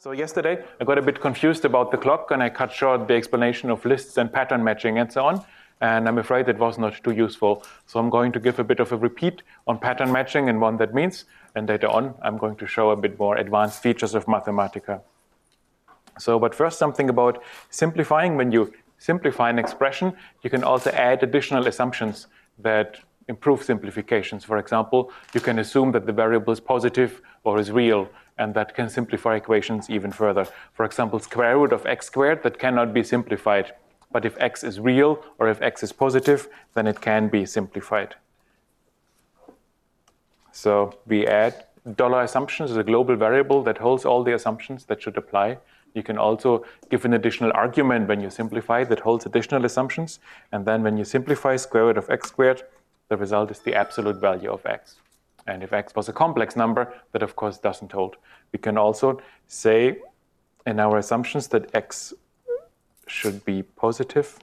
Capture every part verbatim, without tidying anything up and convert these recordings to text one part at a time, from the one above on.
So yesterday, I got a bit confused about the clock, and I cut short the explanation of lists and pattern matching and so on. And I'm afraid it was not too useful. So I'm going to give a bit of a repeat on pattern matching and what that means. And later on, I'm going to show a bit more advanced features of Mathematica. So, but first, something about simplifying. When you simplify an expression, you can also add additional assumptions that improve simplifications. For example, you can assume that the variable is positive or is real, and that can simplify equations even further. For example, square root of x squared, that cannot be simplified. But if x is real or if x is positive, then it can be simplified. So we add dollar assumptions as a global variable that holds all the assumptions that should apply. You can also give an additional argument when you simplify that holds additional assumptions. And then when you simplify square root of x squared, the result is the absolute value of x. And if x was a complex number, that of course doesn't hold. We can also say in our assumptions that x should be positive.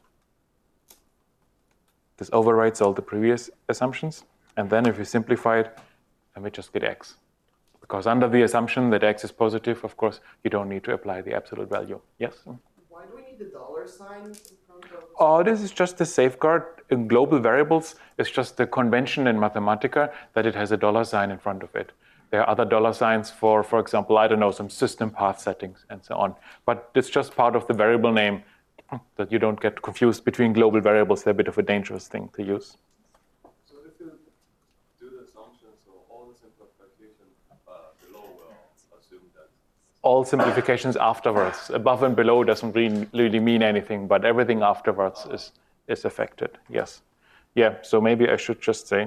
This overrides all the previous assumptions. And then if we simplify it, then we just get x. Because under the assumption that x is positive, of course, you don't need to apply the absolute value. Yes? Why do we need the dollar sign in front of? Oh, this is just a safeguard. In global variables, it's just the convention in Mathematica that it has a dollar sign in front of it. There are other dollar signs for, for example, I don't know, some system path settings and so on. But it's just part of the variable name that you don't get confused between global variables. They're a bit of a dangerous thing to use. So if you do the assumptions, so all the simplification uh, below will assume that? All simplifications afterwards. Above and below doesn't really, really mean anything, but everything afterwards is, is affected, yes. Yeah, so maybe I should just say,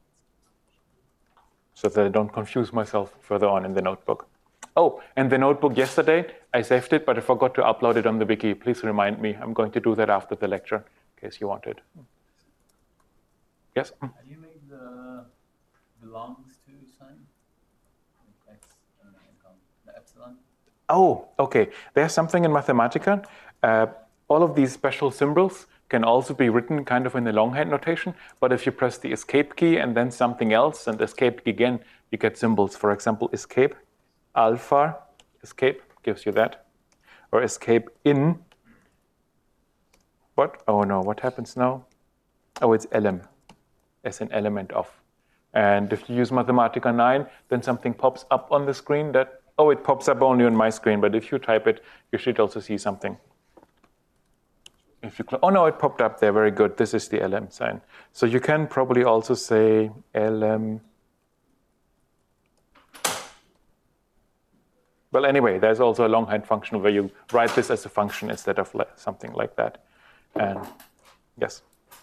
so that I don't confuse myself further on in the notebook. Oh, and the notebook yesterday, I saved it, but I forgot to upload it on the wiki. Please remind me. I'm going to do that after the lecture, in case you want it. Yes? How do you make the belongs to sign? X and the epsilon? Oh, okay. There's something in Mathematica. Uh, all of these special symbols can also be written kind of in the longhand notation, but if you press the escape key and then something else and escape key again, you get symbols. For example, escape, alpha, escape gives you that, or escape in. What? Oh no, what happens now? Oh, it's elem, as an element of. And if you use Mathematica nine, then something pops up on the screen that, oh, it pops up only on my screen, but if you type it, you should also see something. If you oh no, it popped up there, very good. This is the elem sign. So you can probably also say elem. Well, anyway, there's also a longhand function where you write this as a function instead of like something like that. And yes.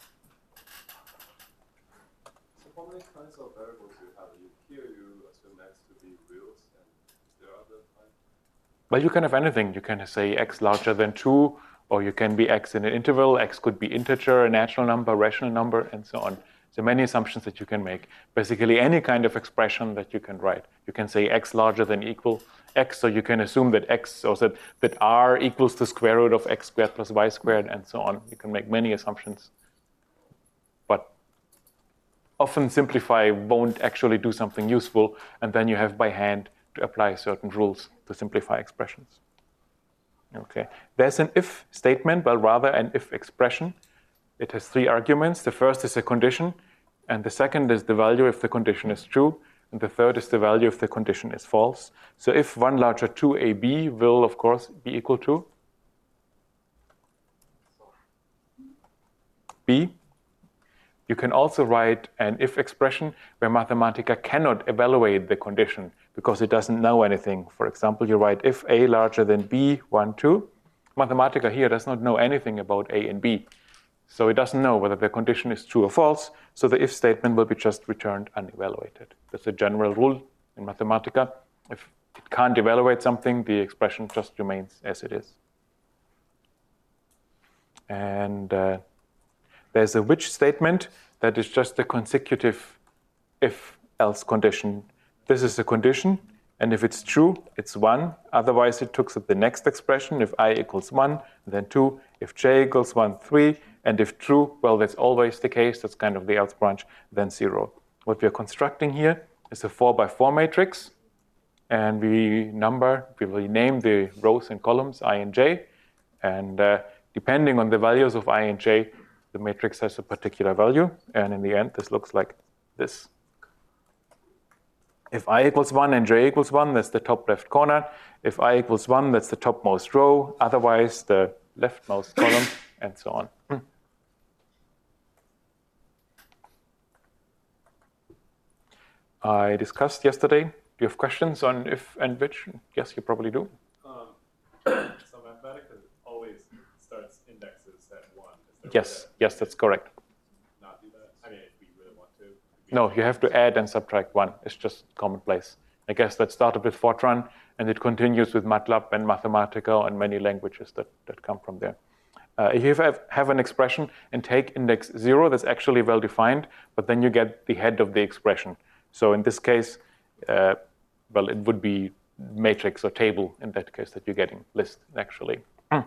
So how many kinds of variables do you have? You, here you assume x to be reals, and there are other kinds. Well, you can have anything. You can say x larger than two, or you can be x in an interval. X could be integer, a natural number, rational number, and so on. So many assumptions that you can make. Basically, any kind of expression that you can write. You can say x larger than equal x, so you can assume that x, or that, that r equals the square root of x squared plus y squared, and so on. You can make many assumptions. But often simplify won't actually do something useful, and then you have by hand to apply certain rules to simplify expressions. Okay, there's an if statement, well, rather an if expression. It has three arguments. The first is a condition, and the second is the value if the condition is true, and the third is the value if the condition is false. So if one larger two a b will, of course, be equal to b. You can also write an if expression where Mathematica cannot evaluate the condition because it doesn't know anything. For example, you write if a larger than b, one, two. Mathematica here does not know anything about a and b. So it doesn't know whether the condition is true or false. So the if statement will be just returned unevaluated. That's a general rule in Mathematica. If it can't evaluate something, the expression just remains as it is. And uh, there's a which statement that is just a consecutive if-else condition. This is a condition, and if it's true, it's one. Otherwise, it looks at the next expression. If I equals one, then two. If j equals one, three. And if true, well, that's always the case. That's kind of the else branch, then zero. What we are constructing here is a four by four matrix. and we number, we will name the rows and columns I and j, and uh, depending on the values of I and j, the matrix has a particular value, and in the end, this looks like this. If I equals one and j equals one, that's the top left corner. If I equals one, that's the topmost row, otherwise the leftmost column, and so on. Hmm. I discussed yesterday. Do you have questions on if and which? Yes, you probably do. Um, so Mathematica always starts indexes at one. Is there a way Yes, yes, that's correct. to not do that? I mean, if we really want to. No, you have to add and subtract one. It's just commonplace. I guess that started with Fortran, and it continues with MATLAB and Mathematica and many languages that, that come from there. Uh, if you have, have an expression and take index zero, that's actually well defined, but then you get the head of the expression. So in this case, uh, well, it would be matrix or table in that case that you're getting list actually.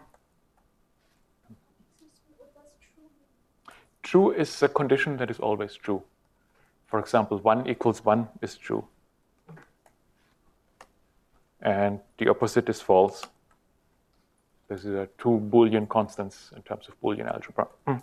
True is a condition that is always true. For example, one equals one is true. And the opposite is false. This is a two Boolean constants in terms of Boolean algebra. I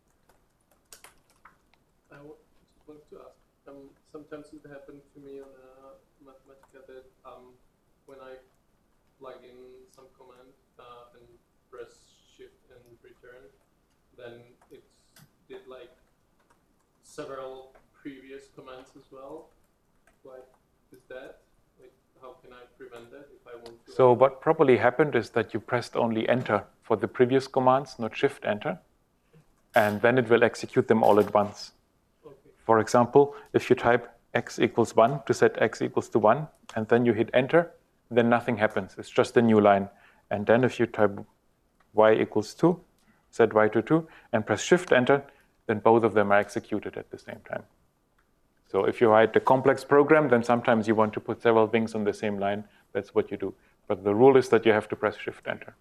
w- just wanted to ask, um, sometimes it happened to me on uh, Mathematica that um, when I plug in some command uh, and press shift and return, then it did like several previous commands as well. Why is that? Like, how can I prevent that if I want to? So what probably happened is that you pressed only enter for the previous commands, not shift enter, and then it will execute them all at once. Okay. For example, if you type x equals one to set x equals to one, and then you hit enter, then nothing happens. It's just a new line. And then if you type y equals two, set y to two, and press shift enter, then both of them are executed at the same time. So if you write a complex program, then sometimes you want to put several things on the same line. That's what you do. But the rule is that you have to press shift enter.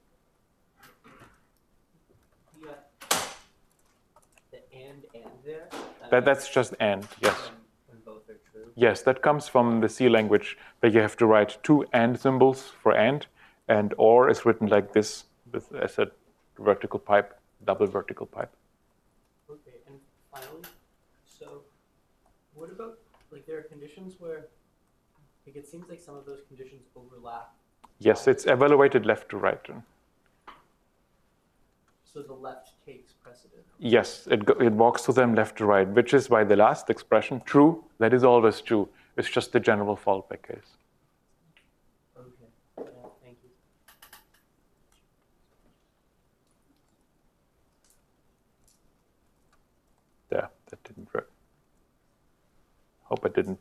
Yeah. The and and there? Uh, That, that's just and, yes. when, when both are true? Yes, that comes from the C language, where you have to write two and symbols for and, and or is written like this, with, as a vertical pipe, double vertical pipe. Okay, and finally, so what about, like, there are conditions where, like, it seems like some of those conditions overlap. Yes, it's evaluated left to right. So the left takes precedent. Yes, it, go, it walks to them left to right, which is why the last expression, true, that is always true. It's just the general fallback case. Okay, yeah, thank you. There, that didn't work. Hope I didn't.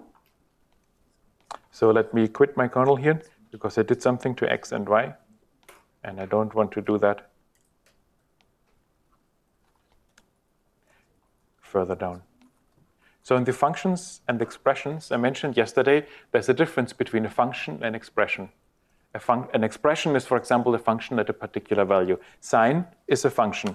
So let me quit my kernel here, because I did something to x and y, and I don't want to do that further down. So in the functions and expressions, I mentioned yesterday, there's a difference between a function and expression. A fun- an expression is, for example, a function at a particular value. Sine is a function.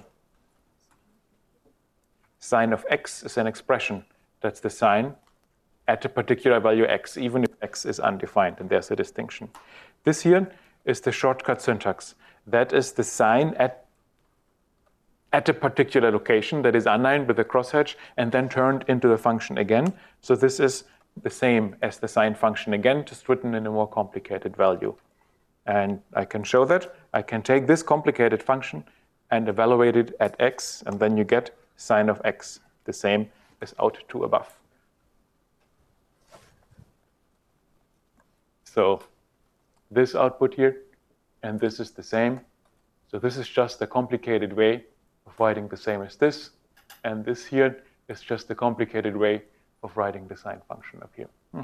Sine of x is an expression. That's the sine at a particular value x, even if x is undefined, and there's a distinction. This here is the shortcut syntax. That is the sine at at a particular location that is unnamed with a crosshatch and then turned into the function again. So this is the same as the sine function again, just written in a more complicated value. And I can show that. I can take this complicated function and evaluate it at x, and then you get sine of x, the same as out to above. So this output here, and this is the same. So this is just a complicated way of writing the same as this, and this here is just a complicated way of writing the sine function up here. Hmm.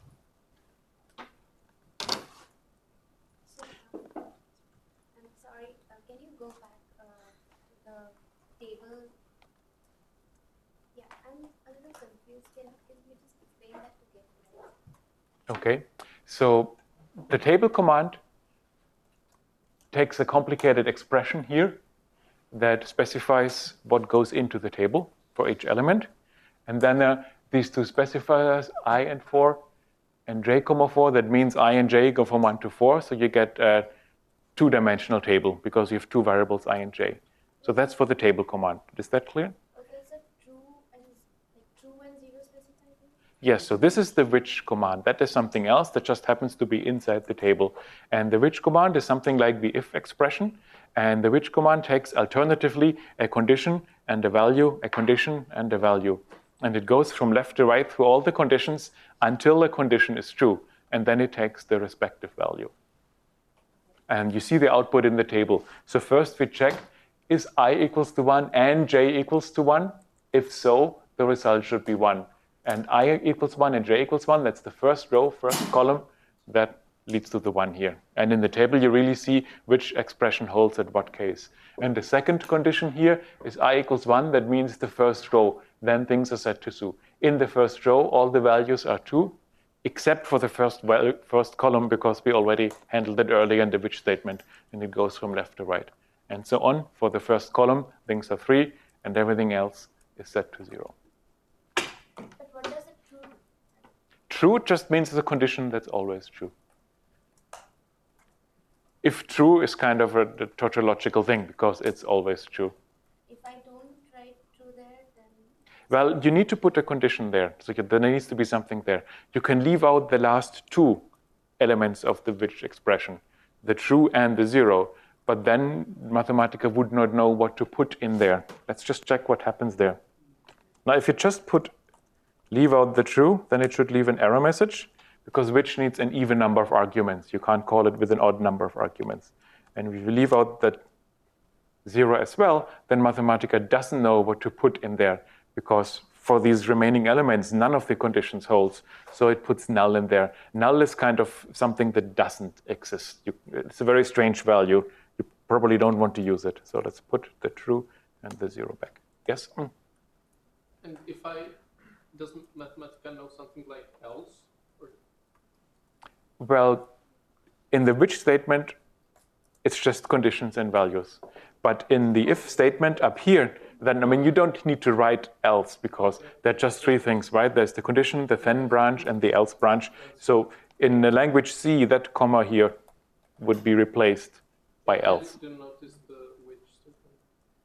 So, I'm sorry, uh, can you go back uh, to the table? Yeah, I'm a little confused. Can, can you just explain that again? Okay, so the table command takes a complicated expression here that specifies what goes into the table for each element. And then uh, these two specifiers, I and four, and j comma four, that means I and j go from one to four, so you get a two-dimensional table because you have two variables I and j. So that's for the table command. Is that clear? Okay, so true and like true and zero specified? Yes, so this is the which command. That is something else that just happens to be inside the table. And the which command is something like the if expression. And the which command takes alternatively a condition and a value, a condition and a value. And it goes from left to right through all the conditions until the condition is true. And then it takes the respective value. And you see the output in the table. So first we check, is I equals to one and j equals to one? If so, the result should be one. And I equals one and j equals one, that's the first row, first column, that leads to the one here. And in the table, you really see which expression holds at what case. And the second condition here is I equals one, that means the first row. Then things are set to true. In the first row, all the values are true, except for the first, well, first column, because we already handled it earlier in the which statement, and it goes from left to right. And so on. For the first column, things are three, and everything else is set to zero. But what does it true do? True just means it's a condition that's always true. If true is kind of a, a tautological thing, because it's always true. If I don't write true there, then Well, you need to put a condition there. So you, there needs to be something there. You can leave out the last two elements of the which expression, the true and the zero, but then Mathematica would not know what to put in there. Let's just check what happens there. Now, if you just put, leave out the true, then it should leave an error message, because which needs an even number of arguments. You can't call it with an odd number of arguments. And if you leave out that zero as well, then Mathematica doesn't know what to put in there, because for these remaining elements, none of the conditions holds. So it puts null in there. Null is kind of something that doesn't exist. You, it's a very strange value. You probably don't want to use it. So let's put the true and the zero back. Yes? Mm. And if I, does Mathematica know something like else? Or? Well, in the which statement, it's just conditions and values. But in the if statement up here, then, I mean, you don't need to write else, because there are just three things, right? There's the condition, the then branch, and the else branch. So in the language C, that comma here would be replaced by else. I didn't notice the which statement.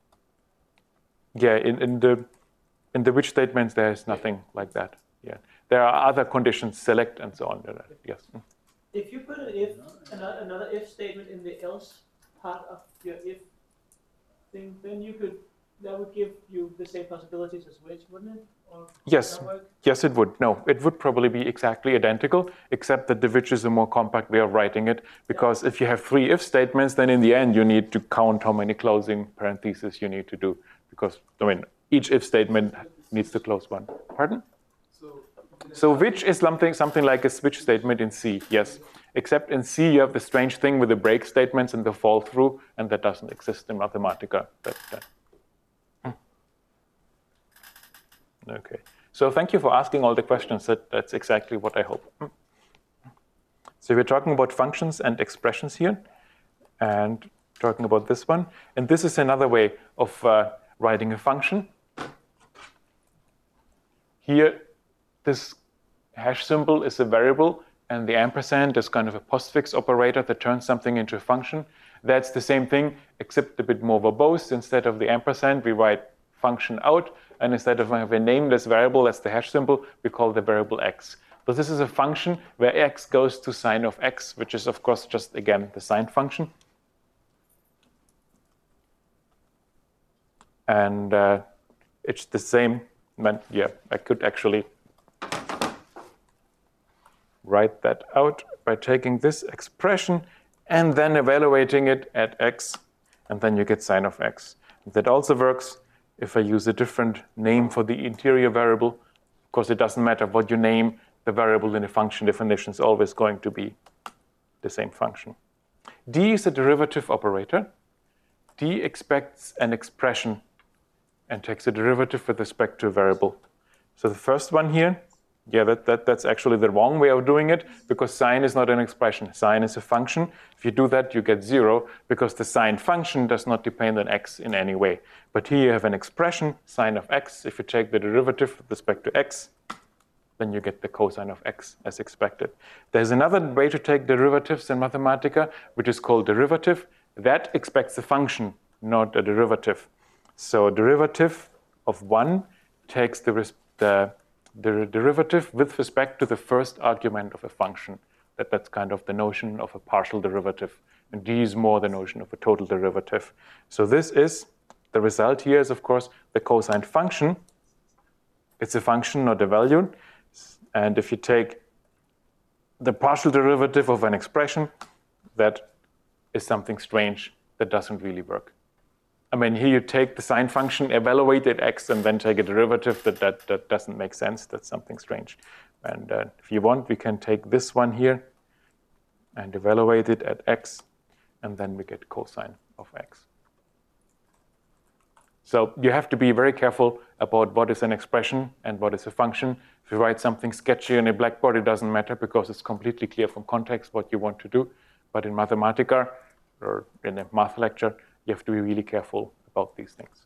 Yeah, in, in the in the which statements, there is nothing like that. Yeah, there are other conditions, select and so on. Yes. If you put an if, another, another if statement in the else part of your if thing, then you could, that would give you the same possibilities as which, wouldn't it? Or Yes. Yes, it would. No, it would probably be exactly identical, except that the which is a more compact way of writing it. Because if you have three if statements, then in the end you need to count how many closing parentheses you need to do. Because, I mean, each if statement needs to close one. Pardon? So, So which is something something like a switch statement in C, yes. Except in C you have the strange thing with the break statements and the fall through, and that doesn't exist in Mathematica. But, uh, okay. So thank you for asking all the questions. That, that's exactly what I hope. So we're talking about functions and expressions here, and talking about this one. And this is another way of uh, writing a function. Here, this hash symbol is a variable, and the ampersand is kind of a postfix operator that turns something into a function. That's the same thing, except a bit more verbose. Instead of the ampersand, we write function out, and instead of having a nameless variable, that's the hash symbol, we call the variable x. So this is a function where x goes to sine of x, which is, of course, just, again, the sine function. And uh, it's the same. Yeah, I could actually write that out by taking this expression and then evaluating it at x, and then you get sine of x. That also works if I use a different name for the interior variable. Of course, it doesn't matter what you name the variable in a function definition, is always going to be the same function. D is a derivative operator. D expects an expression and takes a derivative with respect to a variable. So the first one here, yeah, that, that, that's actually the wrong way of doing it, because sine is not an expression. Sine is a function. If you do that, you get zero, because the sine function does not depend on x in any way. But here you have an expression, sine of x. If you take the derivative with respect to x, then you get the cosine of x as expected. There's another way to take derivatives in Mathematica, which is called derivative. That expects a function, not a derivative. So derivative of one takes the, the, the derivative with respect to the first argument of a function. That, that's kind of the notion of a partial derivative. And d is more the notion of a total derivative. So this is, the result here is, of course, the cosine function. It's a function, not a value. And if you take the partial derivative of an expression, that is something strange that doesn't really work. I mean, here you take the sine function, evaluate it x, and then take a derivative. That, that, that doesn't make sense. That's something strange. And uh, if you want, we can take this one here and evaluate it at x, and then we get cosine of x. So you have to be very careful about what is an expression and what is a function. If you write something sketchy on a blackboard, it doesn't matter because it's completely clear from context what you want to do. But in Mathematica, or in a math lecture, you have to be really careful about these things.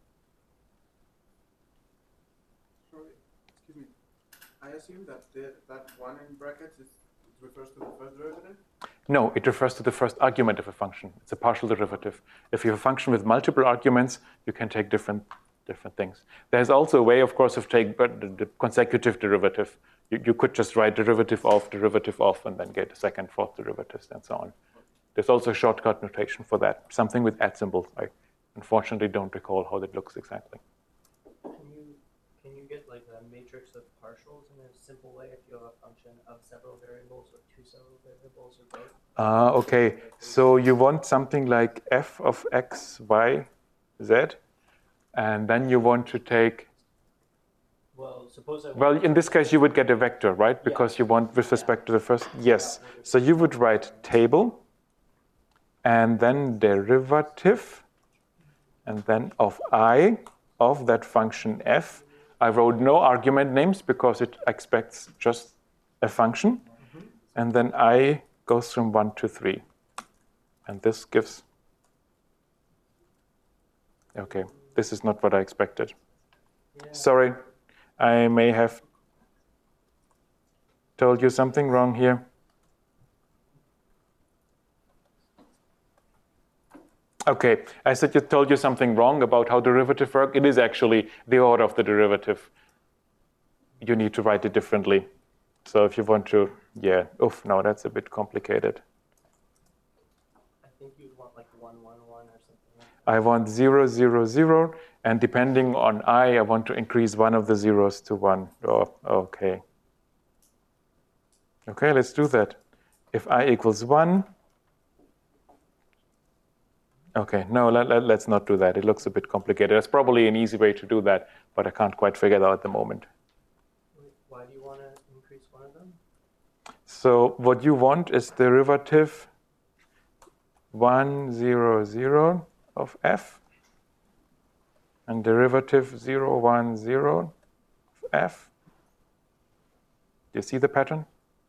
Sorry, excuse me. I assume that the, that one in brackets is, refers to the first derivative? No, it refers to the first argument of a function. It's a partial derivative. If you have a function with multiple arguments, you can take different, different things. There's also a way, of course, of taking the consecutive derivative. You, you could just write derivative of, derivative of, and then get a second, fourth derivatives, and so on. There's also a shortcut notation for that, something with at symbols. I unfortunately don't recall how that looks exactly. Can you, can you get like a matrix of partials in a simple way if you have a function of several variables or two several variables or both? Uh, okay, so you want something like f of x, y, z, and then you want to take... Well, suppose I want Well, in this case, you would get a vector, right? Because you want with respect to the first... Yes. So you would write table, and then derivative, and then of I, of that function f. I wrote no argument names because it expects just a function. Mm-hmm. And then I goes from one to three. And this gives... Okay, this is not what I expected. Yeah. Sorry, I may have told you something wrong here. Okay, I said you told you something wrong about how derivative work. It is actually the order of the derivative. You need to write it differently. So if you want to, yeah, oof, no, that's a bit complicated. I think you'd want like one, one, one or something like that. I want zero, zero, zero, and depending on I, I want to increase one of the zeros to one. Oh, okay. Okay, let's do that. If I equals one, okay, no, let, let, let's not do that. It looks a bit complicated. There's probably an easy way to do that, but I can't quite figure it out at the moment. Why do you want to increase one of them? So what you want is derivative one, zero, zero of f, and derivative zero, one, zero of f. Do you see the pattern?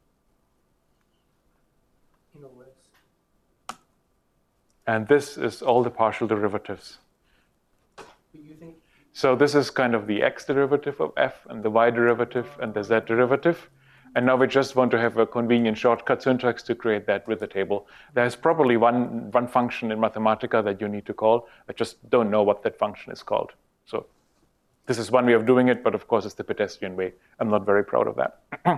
In a list. And this is all the partial derivatives. But you think... So this is kind of the x derivative of f, and the y derivative, and the z derivative. And now we just want to have a convenient shortcut syntax to create that with the table. There's probably one, one function in Mathematica that you need to call. I just don't know what that function is called. So this is one way of doing it, but of course it's the pedestrian way. I'm not very proud of that. Can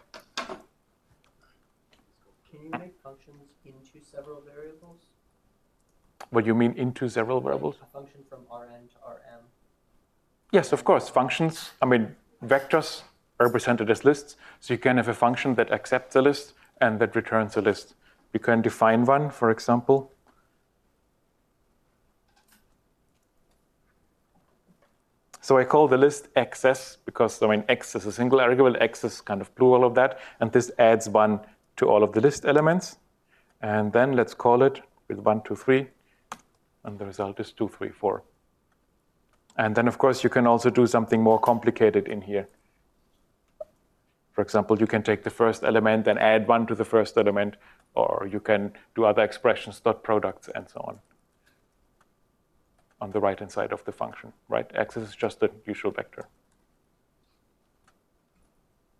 you make functions into several variables? What do you mean into several variables? A function from Rn to Rm. Yes, of course. Functions, I mean, vectors are represented as lists. So you can have a function that accepts a list and that returns a list. You can define one, for example. So I call the list xs because, I mean, x is a single argument, x is kind of plural of that, and this adds one to all of the list elements. And then let's call it with one, two, three, and the result is two, three, four. And then, of course, you can also do something more complicated in here. For example, you can take the first element and add one to the first element, or you can do other expressions, dot products, and so on, on the right-hand side of the function, right? X is just the usual vector.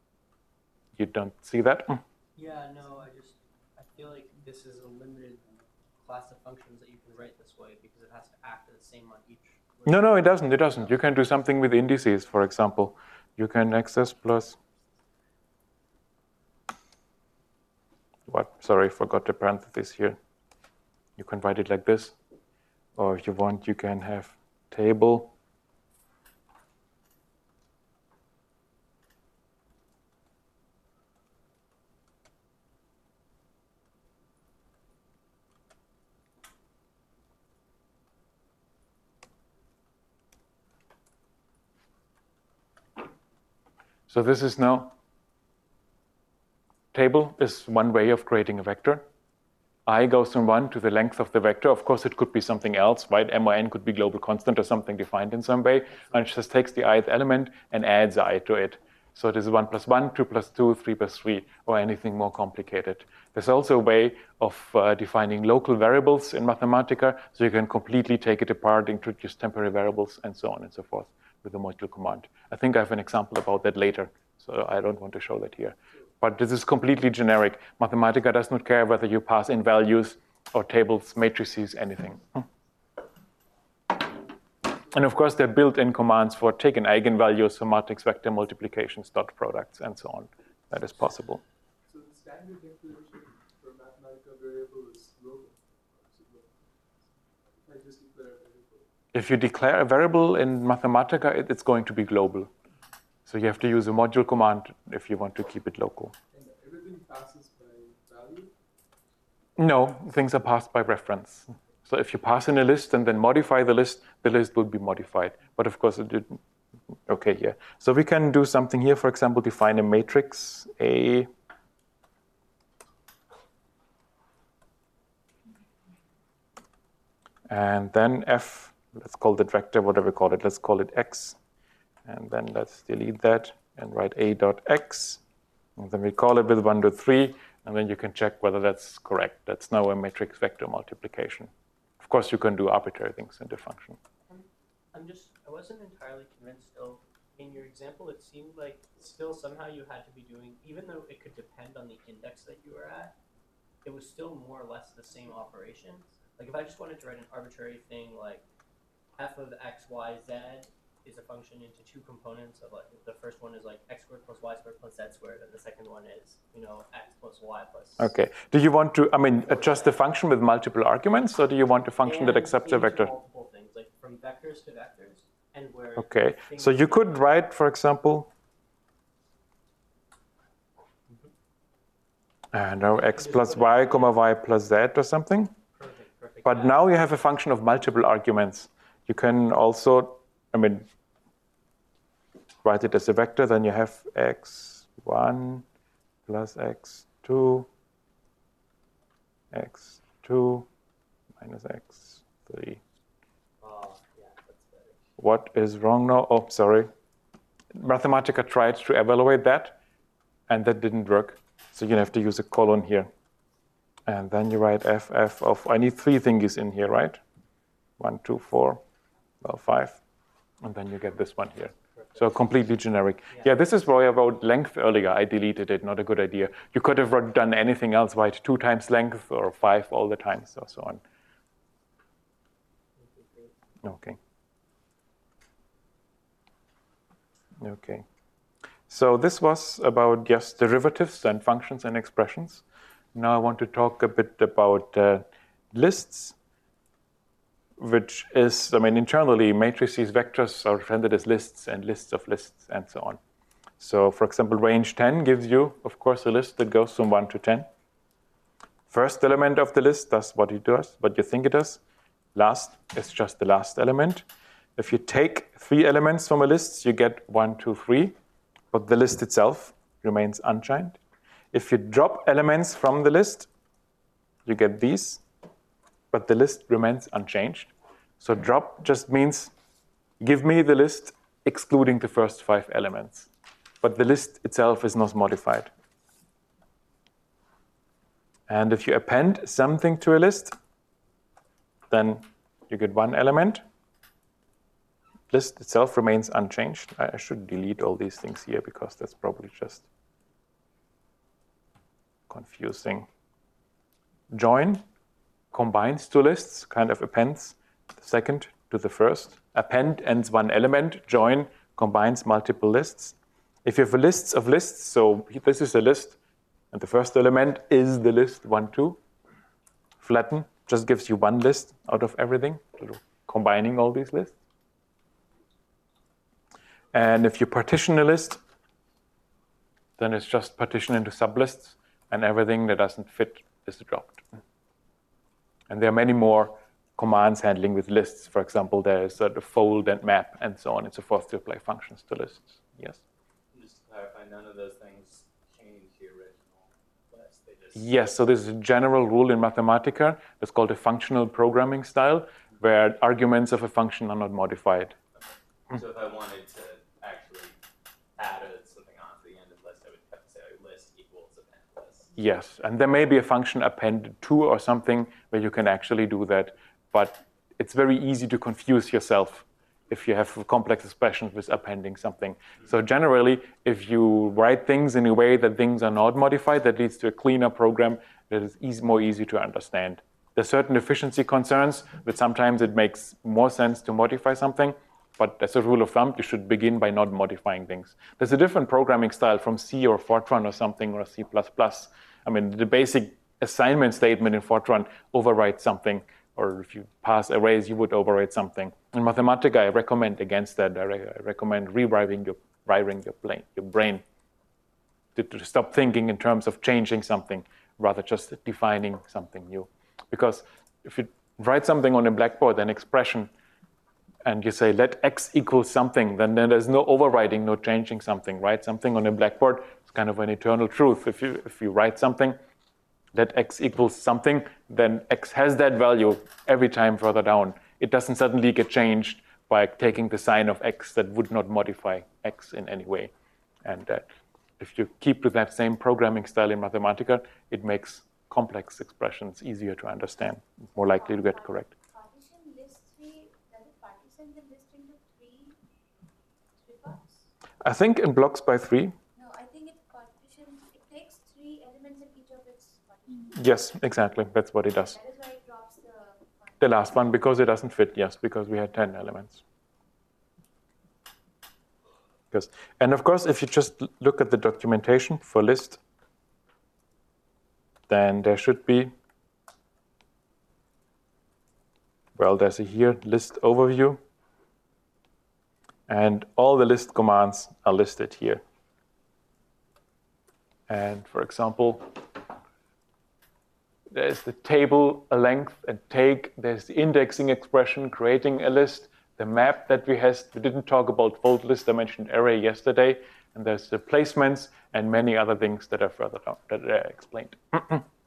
You don't see that? Yeah, no, I just, I feel like this is a limited class of functions that you can write this way because it has to act the same on each. No, no, it doesn't. It doesn't. You can do something with indices, for example. You can access plus. What? Sorry, forgot the parentheses here. You can write it like this. Or if you want, you can have table. So this is now, table is one way of creating a vector. I goes from one to the length of the vector. Of course, it could be something else, right? M or N could be global constant or something defined in some way. And it just takes the ith element and adds I to it. So it is one plus one, two plus two, three plus three, or anything more complicated. There's also a way of uh, defining local variables in Mathematica, so you can completely take it apart, introduce temporary variables, and so on and so forth with the module command. I think I have an example about that later, so I don't want to show that here. But this is completely generic. Mathematica does not care whether you pass in values or tables, matrices, anything. And of course, they're built-in commands for taking eigenvalues, for matrix vector multiplications, dot products, and so on. That is possible. So the standard declaration for Mathematica variable is global. I just declare a variable. If you declare a variable in Mathematica, it, it's going to be global. So you have to use a module command if you want to keep it local. And everything passes by value? No, things are passed by reference. So if you pass in a list and then modify the list, the list will be modified. But of course, it didn't. Okay, yeah. So we can do something here. For example, define a matrix A. And then F, let's call that vector, whatever we call it. Let's call it X. And then let's delete that and write A dot X. And then we call it with one to three. And then you can check whether that's correct. That's now a matrix vector multiplication. Of course, you can do arbitrary things in the function. Um, I'm just, I wasn't entirely convinced still. In your example, it seemed like still somehow you had to be doing, even though it could depend on the index that you were at, it was still more or less the same operation. Like if I just wanted to write an arbitrary thing like f of x, y, z is a function into two components of like, the first one is like x squared plus y squared plus z squared, and the second one is, you know, x plus y plus. Okay. Do you want to, I mean, adjust the function with multiple arguments, or do you want a function and that accepts a into vector? Multiple things, like from vectors to vectors, and where. Okay. So you could write, for example, uh, now x plus y comma y plus z or something. Perfect, perfect. But now you have a function of multiple arguments. You can also, I mean, write it as a vector, then you have x one plus x two, x two minus x three. Oh, yeah, that's better. What is wrong now? Oh, sorry. Mathematica tried to evaluate that, and that didn't work. So you have to use a colon here. And then you write f, f of, I need three thingies in here, right? One, two, four, well, five. And then you get this one here. So completely generic. Yeah. yeah, this is why I wrote length earlier. I deleted it, not a good idea. You could have done anything else, right? Two times length or five all the time, so so on. Okay. Okay. So this was about, yes, derivatives and functions and expressions. Now I want to talk a bit about uh, lists, which is, I mean, internally, matrices, vectors are represented as lists and lists of lists and so on. So, for example, range ten gives you, of course, a list that goes from one to ten. First element of the list does what it does, what you think it does. Last is just the last element. If you take three elements from a list, you get one, two, three, but the list itself remains unchanged. If you drop elements from the list, you get these, but the list remains unchanged. So drop just means give me the list excluding the first five elements, but the list itself is not modified. And if you append something to a list, then you get one element. List itself remains unchanged. I should delete all these things here because that's probably just confusing. Join combines two lists, kind of appends the second to the first. Append ends one element. Join combines multiple lists. If you have a list of lists, so this is a list, and the first element is the list one, two. Flatten just gives you one list out of everything, combining all these lists. And if you partition a list, then it's just partition into sublists, and everything that doesn't fit is dropped. And there are many more commands handling with lists. For example, there is uh, the fold and map and so on and so forth to apply functions to lists. Yes? Just to clarify, none of those things change the original list. They just Yes, so this is a general rule in Mathematica. It's called a functional programming style, where arguments of a function are not modified. So if I wanted to actually add a, something onto the end of the list, I would have to say list equals append list. Yes, and there may be a function appended to or something where you can actually do that, but it's very easy to confuse yourself if you have complex expressions with appending something. So generally, if you write things in a way that things are not modified, that leads to a cleaner program that is easy, more easy to understand. There's certain efficiency concerns, but sometimes it makes more sense to modify something. But as a rule of thumb, you should begin by not modifying things. There's a different programming style from C or Fortran or something, or C plus plus. I mean, the basic assignment statement in Fortran overrides something, or if you pass arrays, you would override something. In Mathematica, I recommend against that. I, re- I recommend rewiring your, wiring your, brain, your brain to, to stop thinking in terms of changing something, rather just defining something new. Because if you write something on a blackboard, an expression, and you say, let x equal something, then, then there's no overriding, no changing something, right? Something on a blackboard is kind of an eternal truth. If you, if you write something, let x equals something, then x has that value every time further down. It doesn't suddenly get changed by taking the sign of x that would not modify x in any way. And uh, if you keep to that same programming style in Mathematica, it makes complex expressions easier to understand, more likely to get correct. Partition list three, does it partition the list into three, three parts? I think in blocks by three. No, I think it partitions, it takes three elements in each of its partitions. Yes, exactly. That's what it does. That is why it drops the one. The last one, because it doesn't fit, yes, because we had ten elements. Because, and of course, if you just look at the documentation for list, then there should be, well, there's a here list overview, and all the list commands are listed here. And for example, there's the table, a length, and take. There's the indexing expression, creating a list, the map that we has. We didn't talk about fold list. I mentioned array yesterday, and there's the placements and many other things that are further down that are explained. So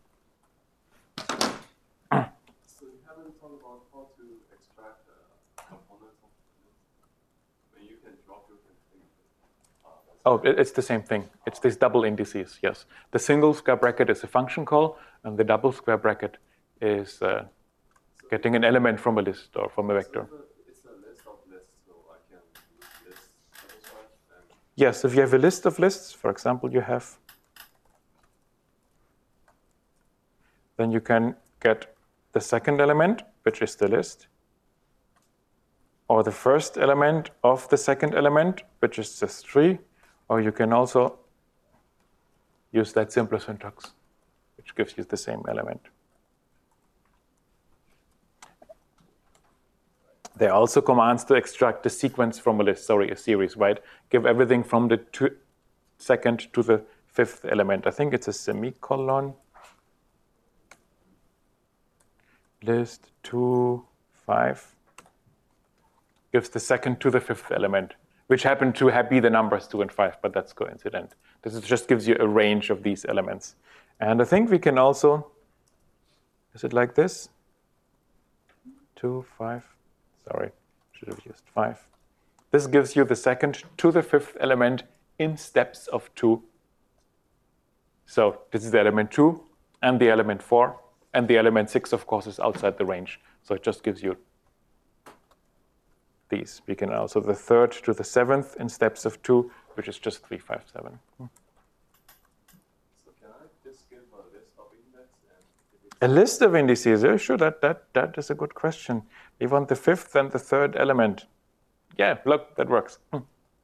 you haven't talked about how to extract uh, components of the list. I mean, you can drop your thing. Uh, Oh, it- it's the same thing. It's these double indices, yes. The single square bracket is a function call, and the double square bracket is uh, getting an element from a list or from a vector. So it's a list of lists, so I can use list double slash and Yes, if you have a list of lists, for example, you have, then you can get the second element, which is the list, or the first element of the second element, which is this tree, or you can also use that simpler syntax, which gives you the same element. There are also commands to extract a sequence from a list, sorry, a series, right? Give everything from the two, second to the fifth element. I think it's a semicolon. List two, five. Gives the second to the fifth element, which happen to be the numbers two and five, but that's coincident. This is just gives you a range of these elements. And I think we can also, is it like this? Two, five. Sorry, should have used five. This gives you the second to the fifth element in steps of two. So this is the element two and the element four, and the element six, of course, is outside the range. So it just gives you these. We can also the third to the seventh in steps of two, which is just three, five, seven. so can I just give a A list of indices. Yeah, sure, that, that, that is a good question. We want the fifth and the third element. Yeah, look, that works. Hmm.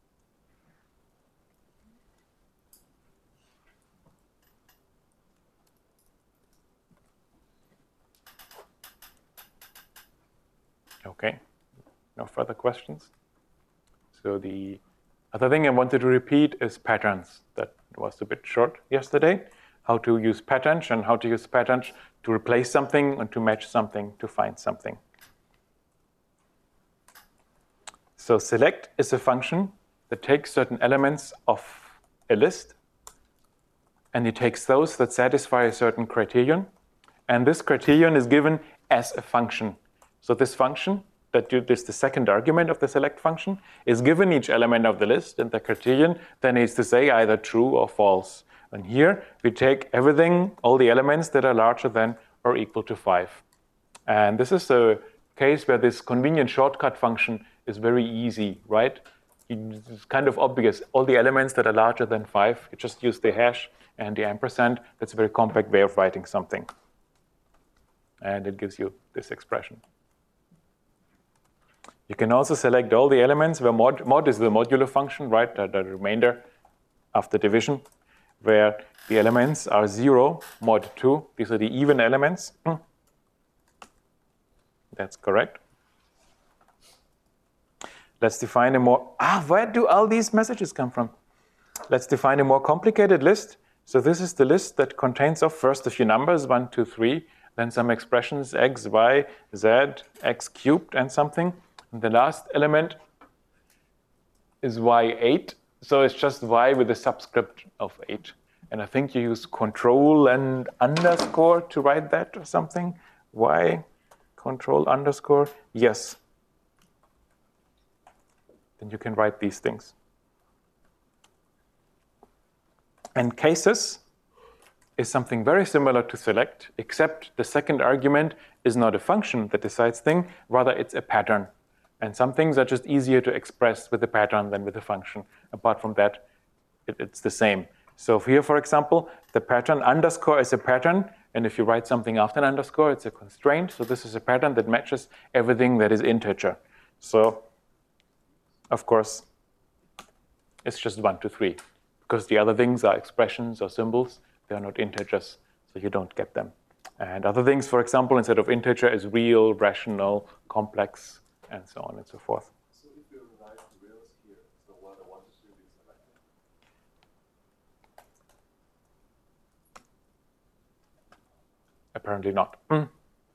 Okay, no further questions. So the other thing I wanted to repeat is patterns. That was a bit short yesterday. How to use patterns and how to use patterns to replace something and to match something to find something. So select is a function that takes certain elements of a list and it takes those that satisfy a certain criterion. And this criterion is given as a function. So this function, that is the second argument of the select function, is given each element of the list, and the criterion then needs to say either true or false. And here we take everything, all the elements that are larger than or equal to five. And this is a case where this convenient shortcut function is very easy, right? It's kind of obvious. All the elements that are larger than five, you just use the hash and the ampersand. That's a very compact way of writing something. And it gives you this expression. You can also select all the elements where mod, mod is the modulo function, right? The, the remainder after division, where the elements are zero, mod two. These are the even elements. That's correct. Let's define a more, ah, where do all these messages come from? Let's define a more complicated list. So this is the list that contains of first a few numbers, one, two, three, then some expressions, x, y, z, x cubed and something. And the last element is y eight. So it's just y with a subscript of eight. And I think you use control and underscore to write that or something. Y, control underscore, yes. Then you can write these things. And cases is something very similar to select, except the second argument is not a function that decides things, rather it's a pattern. And some things are just easier to express with a pattern than with a function. Apart from that, it, it's the same. So here, for example, the pattern underscore is a pattern, and if you write something after an underscore, it's a constraint. So this is a pattern that matches everything that is integer. So, of course, it's just one, two, three. Because the other things are expressions or symbols, they are not integers, so you don't get them. And other things, for example, instead of integer is real, rational, complex, and so on and so forth. So if you write the reals here, so what I want to do is selected? Apparently not. Mm.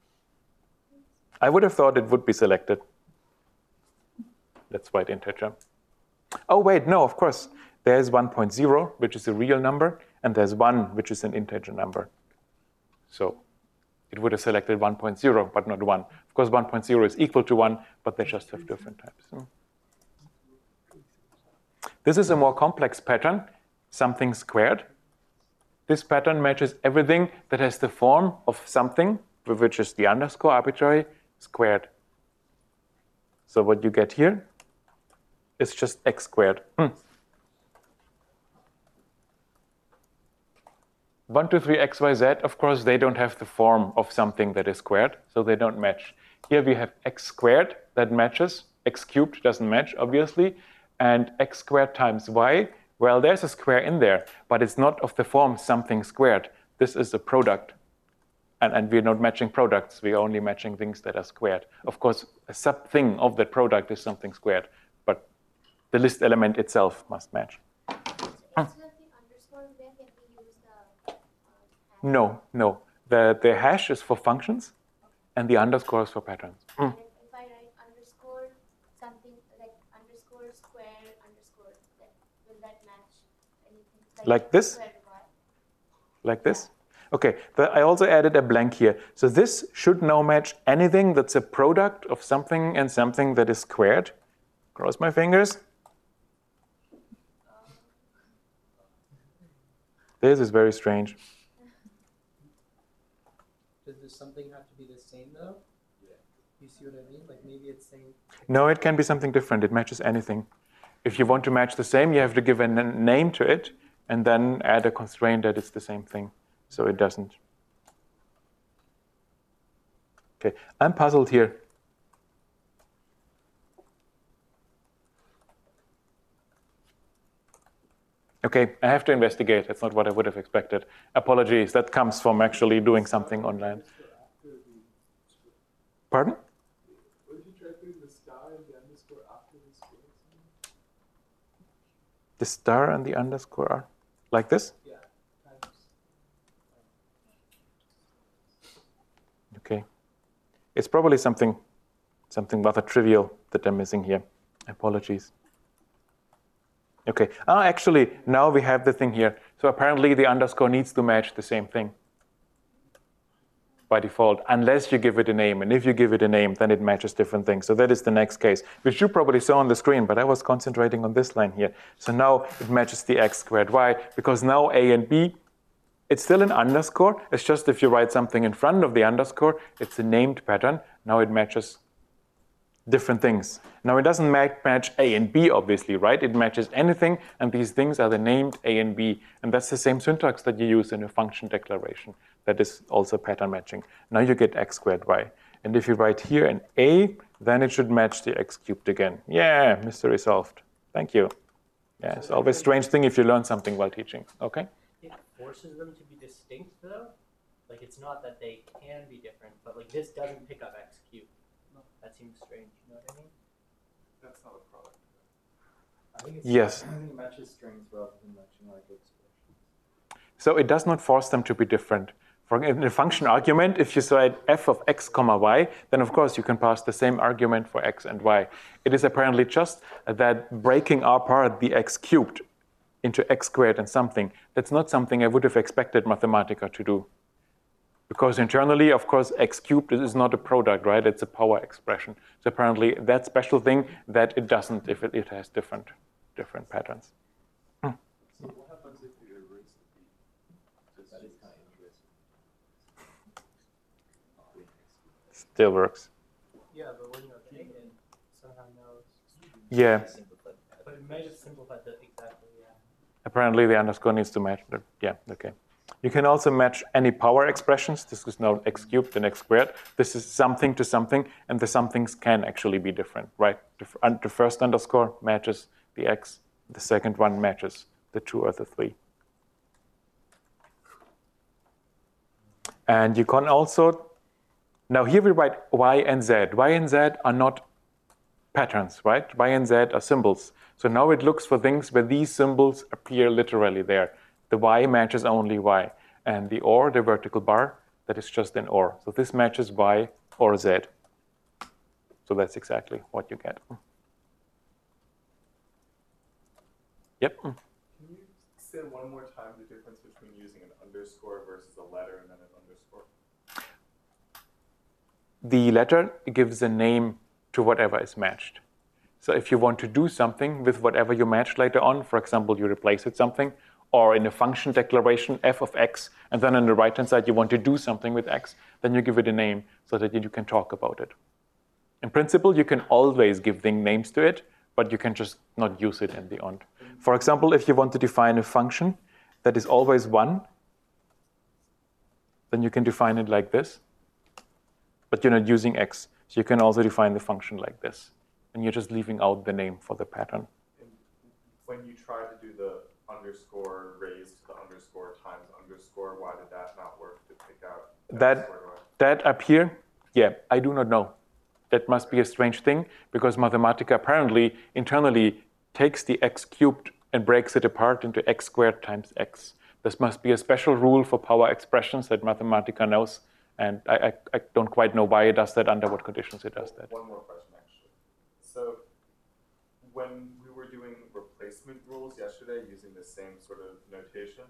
I would have thought it would be selected. Let's write integer. Oh, wait, no, of course. There's one point zero, which is a real number, and there's one, which is an integer number. So it would have selected one point zero, but not one. Of course, one point zero is equal to one, but they just have different types. Hmm. This is a more complex pattern, something squared. This pattern matches everything that has the form of something, which is the underscore arbitrary, squared. So what you get here is just x squared. Hmm. one, two, three, x, y, z, of course, they don't have the form of something that is squared, so they don't match. Here we have x squared that matches, x cubed doesn't match, obviously, and x squared times y, well, there's a square in there, but it's not of the form something squared. This is a product, and, and we're not matching products, we're only matching things that are squared. Of course, a sub-thing of that product is something squared, but the list element itself must match. No, no. The, the hash is for functions, and the underscore is for patterns. Mm. If, if I write underscore something like underscore square underscore, then will that match anything? Like, like this? Like this? Okay, but I also added a blank here. So this should now match anything that's a product of something and something that is squared. Cross my fingers. This is very strange. Does this something have to be the same though? Yeah. You see what I mean? Like maybe it's saying. No, it can be something different. It matches anything. If you want to match the same, you have to give a n- name to it and then add a constraint that it's the same thing. So it doesn't. Okay, I'm puzzled here. Okay, I have to investigate. That's not what I would have expected. Apologies, that comes from actually doing something online. Pardon? What did you try putting the star and the underscore after the square? The star and the underscore are like this? Yeah. Okay. It's probably something, something rather trivial that I'm missing here. Apologies. Okay. Ah, actually, now we have the thing here. So apparently the underscore needs to match the same thing by default, unless you give it a name. And if you give it a name, then it matches different things. So that is the next case, which you probably saw on the screen, but I was concentrating on this line here. So now it matches the x squared y, because now a and b, it's still an underscore. It's just if you write something in front of the underscore, it's a named pattern. Now it matches different things. Now it doesn't match a and b, obviously, right? It matches anything, and these things are the named a and b. And that's the same syntax that you use in a function declaration. That is also pattern matching. Now you get x squared y. And if you write here an a, then it should match the x cubed again. Yeah, mystery solved. Thank you. Yeah, it's always a strange thing if you learn something while teaching. Okay? It forces them to be distinct, though. Like, it's not that they can be different, but like this doesn't pick up x cubed. That seems strange, you know what I mean? That's not a product. I think it's Yes. I think it matches strings rather than matching like expressions. So it does not force them to be different. For in a function argument, if you say f of x comma y, then of course you can pass the same argument for x and y. It is apparently just that breaking apart the x cubed into x squared and something, that's not something I would have expected Mathematica to do. Because internally, of course, x cubed is not a product, right? It's a power expression. So apparently that special thing that it doesn't if it, it has different, different patterns. So what happens if you erase the b? That is kind of interesting. Still works. Yeah, but when you're taken, somehow knows. Yeah. But it may have simplified that exactly, yeah. Apparently the underscore needs to match. The, yeah, okay. You can also match any power expressions. This is now x cubed and x squared. This is something to something, and the somethings can actually be different, right? The, f- the first underscore matches the x. The second one matches the two or the three. And you can also, now here we write y and z. Y and z are not patterns, right? Y and z are symbols. So now it looks for things where these symbols appear literally there. The y matches only y. And the or, the vertical bar, that is just an or. So this matches y or z. So that's exactly what you get. Yep. Can you say one more time the difference between using an underscore versus a letter and then an underscore? The letter gives a name to whatever is matched. So if you want to do something with whatever you match later on, for example, you replace it with something, or in a function declaration, f of x, and then on the right-hand side you want to do something with x, then you give it a name so that you can talk about it. In principle, you can always give thing names to it, but you can just not use it in the end. For example, if you want to define a function that is always one, then you can define it like this, but you're not using x. So you can also define the function like this, and you're just leaving out the name for the pattern. And when you try to do the underscore raised to the underscore times underscore, why did that not work to pick out that? That up here, yeah, I do not know. That must be a strange thing, because Mathematica apparently internally takes the x cubed and breaks it apart into x squared times x. This must be a special rule for power expressions that Mathematica knows, and I, I, I don't quite know why it does that, under what conditions it does that. One more question, actually. So when we were doing replacement rules yesterday using the same sort of notation,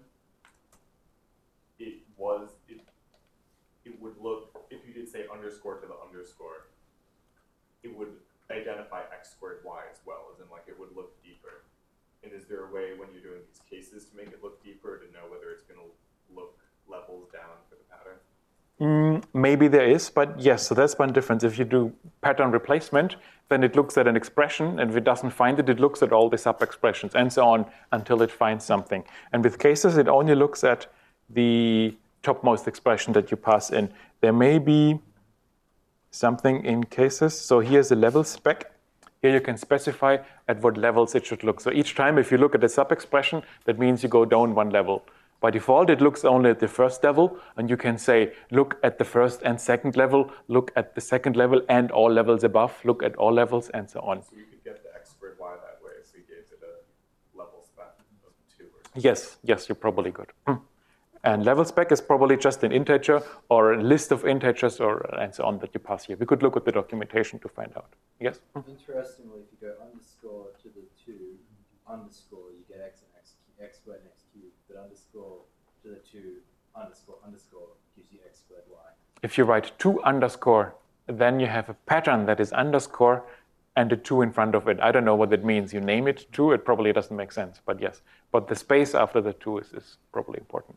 it was, it, it would look, if you did say underscore to the underscore, it would identify x squared y as well, as in like it would look deeper. And is there a way when you're doing these cases to make it look deeper, to know whether it's going to look levels down for the pattern? Mm, maybe there is, but yes, so that's one difference. If you do pattern replacement, then it looks at an expression, and if it doesn't find it, it looks at all the sub-expressions, and so on, until it finds something. And with cases, it only looks at the topmost expression that you pass in. There may be something in cases. So here's a level spec. Here you can specify at what levels it should look. So each time if you look at a sub-expression, that means you go down one level. By default, it looks only at the first level, and you can say, look at the first and second level, look at the second level and all levels above, look at all levels, and so on. So you could get the x squared y that way, so you gave it a level spec of two or something. Yes, yes, you're probably good. And level spec is probably just an integer or a list of integers or and so on that you pass here. We could look at the documentation to find out. Yes? Interestingly, if you go underscore to the two underscore, you get x and x, x squared and x cubed, but underscore to the two underscore underscore gives you x squared y. If you write two underscore, then you have a pattern that is underscore and a two in front of it. I don't know what that means. You name it two, it probably doesn't make sense, but yes. But the space after the two is, is probably important.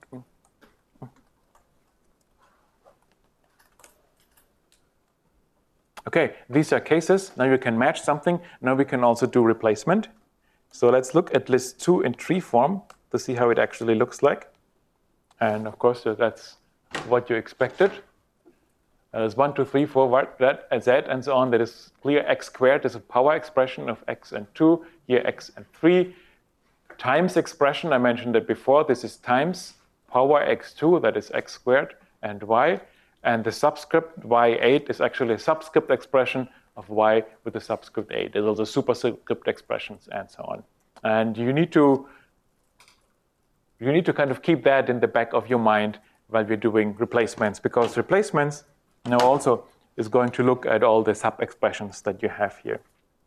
Okay, these are cases. Now you can match something. Now we can also do replacement. So let's look at list two in tree form to see how it actually looks like. And of course, that's what you expected. Uh, there's one, two, three, four, that, z, and so on. That is clear. X squared is a power expression of x and two. Here, x and three. Times expression, I mentioned that before. This is times power x two, that is x squared, and y. And the subscript y eight is actually a subscript expression of y with the subscript eight. There's also superscript expressions and so on. And you need to you need to kind of keep that in the back of your mind while we're doing replacements, because replacements now also is going to look at all the sub-expressions that you have here.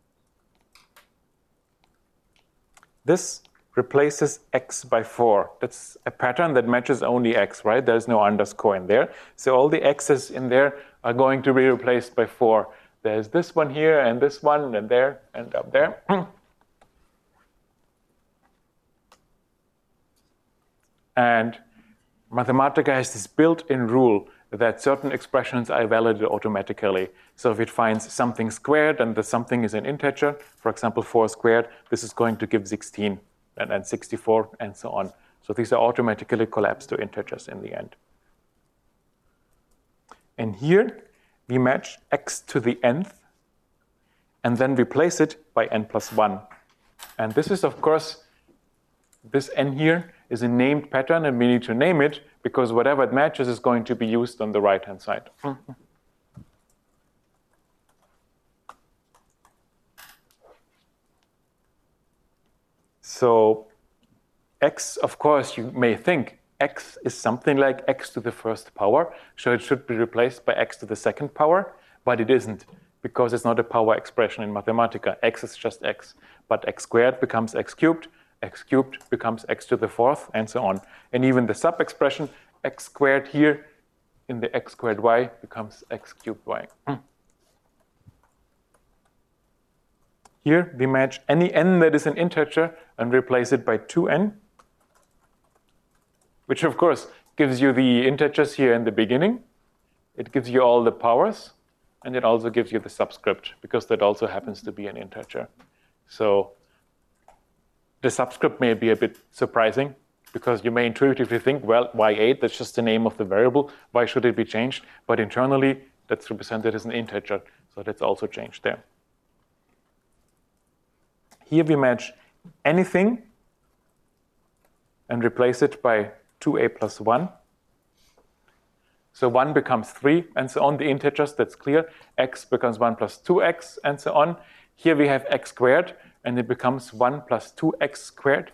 This replaces x by four. That's a pattern that matches only x, right? There's no underscore in there. So all the x's in there are going to be replaced by four. There's this one here, and this one, and there, and up there. And Mathematica has this built-in rule that certain expressions are validated automatically. So if it finds something squared and the something is an integer, for example, four squared, this is going to give sixteen. And then sixty-four, and so on. So these are automatically collapsed to integers in the end. And here we match x to the nth, and then replace it by n plus one. And this is, of course, this n here is a named pattern, and we need to name it because whatever it matches is going to be used on the right-hand side. So x, of course, you may think x is something like x to the first power, so it should be replaced by x to the second power, but it isn't, because it's not a power expression in Mathematica. X is just x, but x squared becomes x cubed, x cubed becomes x to the fourth, and so on. And even the sub-expression x squared here in the x squared y becomes x cubed y. Here we match any n that is an integer and replace it by two n, which of course gives you the integers here in the beginning. It gives you all the powers, and it also gives you the subscript, because that also happens to be an integer. So the subscript may be a bit surprising, because you may intuitively think, well, y eight, that's just the name of the variable. Why should it be changed? But internally, that's represented as an integer, so that's also changed there. Here we match anything and replace it by two a plus one. So one becomes three, and so on. The integers, that's clear. X becomes one plus two x, and so on. Here we have x squared, and it becomes one plus two x squared.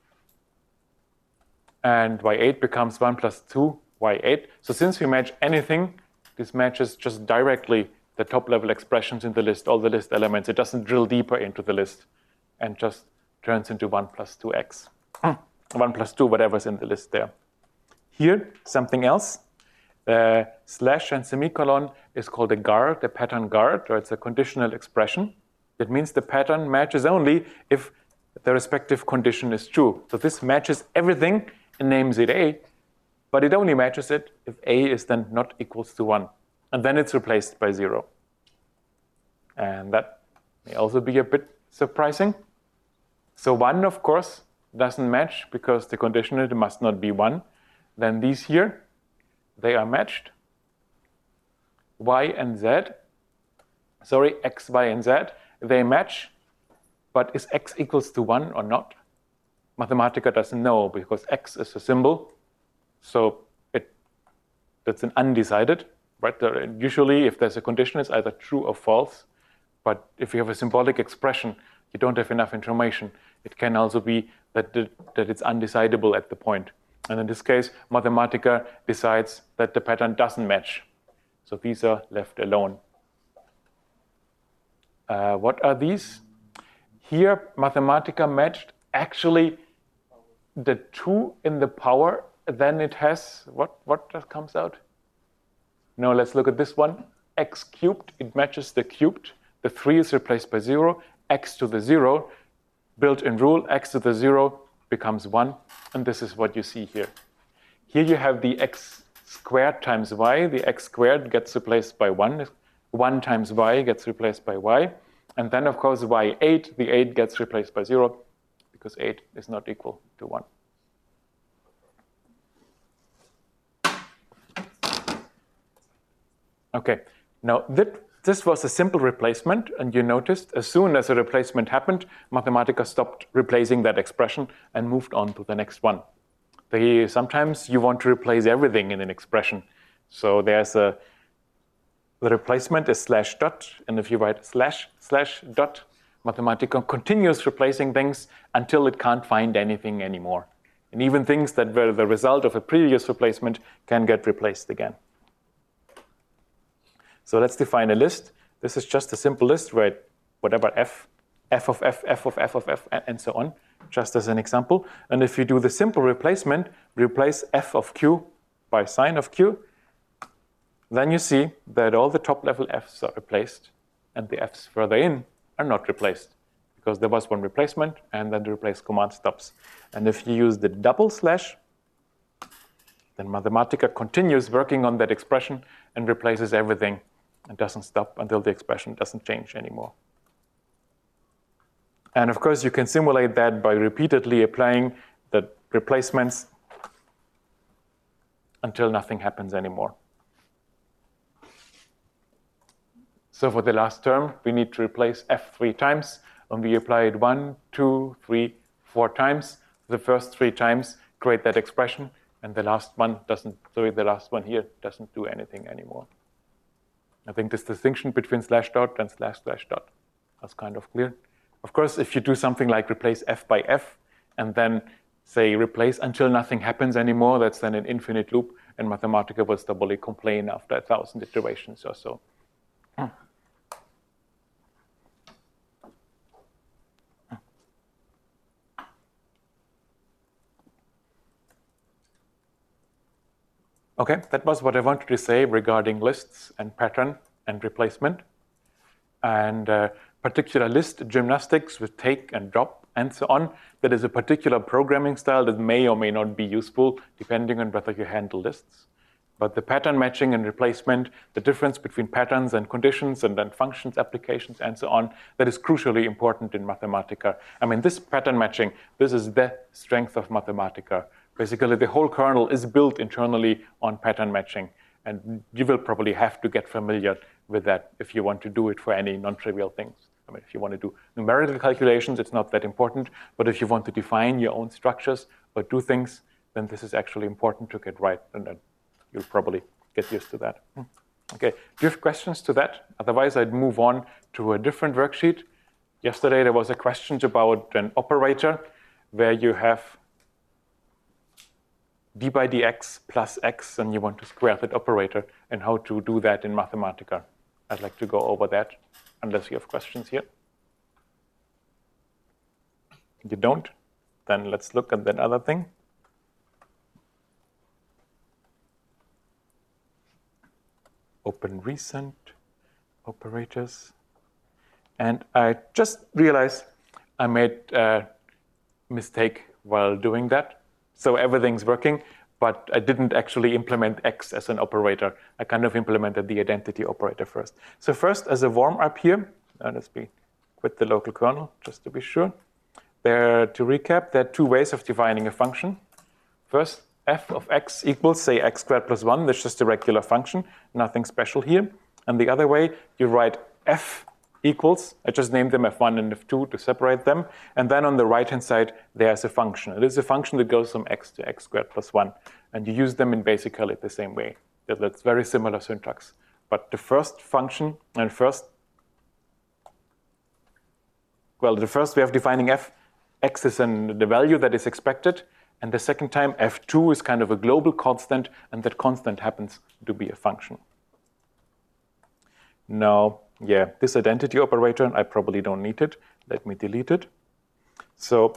And y eight becomes one plus two y eight. So since we match anything, this matches just directly the top-level expressions in the list, all the list elements. It doesn't drill deeper into the list, and just turns into one plus two x. one plus two, whatever's in the list there. Here, something else. Uh, slash and semicolon is called a guard, a pattern guard, or it's a conditional expression. That means the pattern matches only if the respective condition is true. So this matches everything and names it A, but it only matches it if A is then not equals to one. And then it's replaced by zero. And that may also be a bit surprising. So one, of course, doesn't match because the conditional must not be one. Then these here, they are matched. Y and Z sorry, x, y, and z, they match, but is x equals to one or not? Mathematica doesn't know because x is a symbol, so it that's an undecided, right? There, usually, if there's a condition, it's either true or false. But if you have a symbolic expression, you don't have enough information. It can also be that the, that it's undecidable at the point. And in this case, Mathematica decides that the pattern doesn't match. So these are left alone. Uh, what are these? Here, Mathematica matched actually the two in the power. Then it has, what, what comes out? No, let's look at this one. X cubed, it matches the cubed. The three is replaced by zero. X to the zero, built-in rule, x to the zero becomes one. And this is what you see here. Here you have the x squared times y. The x squared gets replaced by one. one times y gets replaced by y. And then, of course, y eight, the eight gets replaced by zero because eight is not equal to one. Okay, now that, this was a simple replacement, and you noticed as soon as a replacement happened, Mathematica stopped replacing that expression and moved on to the next one. They, sometimes you want to replace everything in an expression. So there's a, the replacement is slash dot, and if you write slash slash dot, Mathematica continues replacing things until it can't find anything anymore. And even things that were the result of a previous replacement can get replaced again. So let's define a list. This is just a simple list where whatever f, f of f, f of f of f, and so on, just as an example. And if you do the simple replacement, replace f of q by sine of q, then you see that all the top level f's are replaced and the f's further in are not replaced because there was one replacement and then the replace command stops. And if you use the double slash, then Mathematica continues working on that expression and replaces everything and doesn't stop until the expression doesn't change anymore. And of course, you can simulate that by repeatedly applying the replacements until nothing happens anymore. So for the last term, we need to replace f three times, and we apply it one, two, three, four times. The first three times create that expression, and the last one doesn't, sorry, the last one here doesn't do anything anymore. I think this distinction between slash dot and slash slash dot is kind of clear. Of course, if you do something like replace f by f, and then say replace until nothing happens anymore, that's then an infinite loop, and Mathematica will stubbornly complain after a thousand iterations or so. Okay, that was what I wanted to say regarding lists and pattern and replacement. And uh, particular list gymnastics with take and drop and so on. That is a particular programming style that may or may not be useful depending on whether you handle lists. But the pattern matching and replacement, the difference between patterns and conditions and then functions, applications, and so on, that is crucially important in Mathematica. I mean, this pattern matching, this is the strength of Mathematica. Basically, the whole kernel is built internally on pattern matching. And you will probably have to get familiar with that if you want to do it for any non-trivial things. I mean, if you want to do numerical calculations, it's not that important. But if you want to define your own structures or do things, then this is actually important to get right. And then you'll probably get used to that. Okay, do you have questions to that? Otherwise, I'd move on to a different worksheet. Yesterday, there was a question about an operator where you have d by dx plus x, and you want to square that operator, and how to do that in Mathematica. I'd like to go over that, unless you have questions here. You don't? Then let's look at that other thing. Open recent operators. And I just realized I made a mistake while doing that. So everything's working, but I didn't actually implement x as an operator. I kind of implemented the identity operator first. So first, as a warm-up here, uh, let's be quit the local kernel, just to be sure. There, to recap, there are two ways of defining a function. First, f of x equals, say, x squared plus one. That's just a regular function, nothing special here. And the other way, you write f equals, I just named them f one and f two to separate them, and then on the right-hand side, there's a function. It is a function that goes from x to x squared plus one, and you use them in basically the same way. That's very similar syntax. But the first function, and first, well, the first way of defining f, x is an, the value that is expected, and the second time, f two is kind of a global constant, and that constant happens to be a function. Now, yeah, this identity operator, I probably don't need it. Let me delete it. So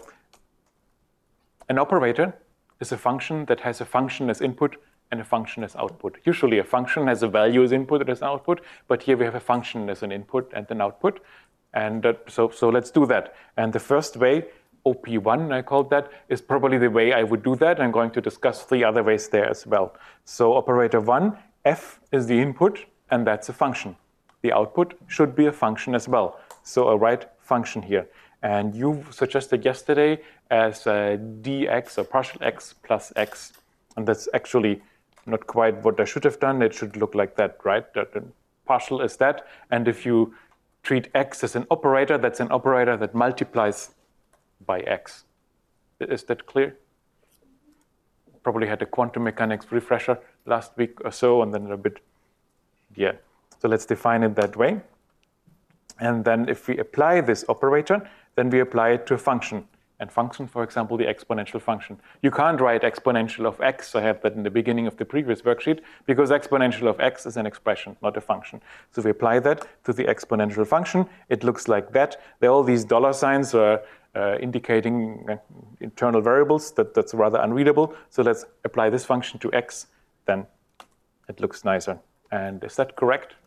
an operator is a function that has a function as input and a function as output. Usually a function has a value as input and as output, but here we have a function as an input and an output. And uh, so, so let's do that. And the first way, O P one, I called that, is probably the way I would do that. I'm going to discuss three other ways there as well. So operator one, f is the input, and that's a function. The output should be a function as well. So a right function here. And you suggested yesterday as uh, dx or partial x plus x. And that's actually not quite what I should have done. It should look like that, right? That the partial is that. And if you treat x as an operator, that's an operator that multiplies by x. Is that clear? Probably had a quantum mechanics refresher last week or so, and then a bit, yeah. So let's define it that way. And then if we apply this operator, then we apply it to a function. And function, for example, the exponential function. You can't write exponential of x, I had that in the beginning of the previous worksheet, because exponential of x is an expression, not a function. So we apply that to the exponential function. It looks like that. There are all these dollar signs uh, uh, indicating uh, internal variables. That, that's rather unreadable. So let's apply this function to x, then it looks nicer. And is that correct?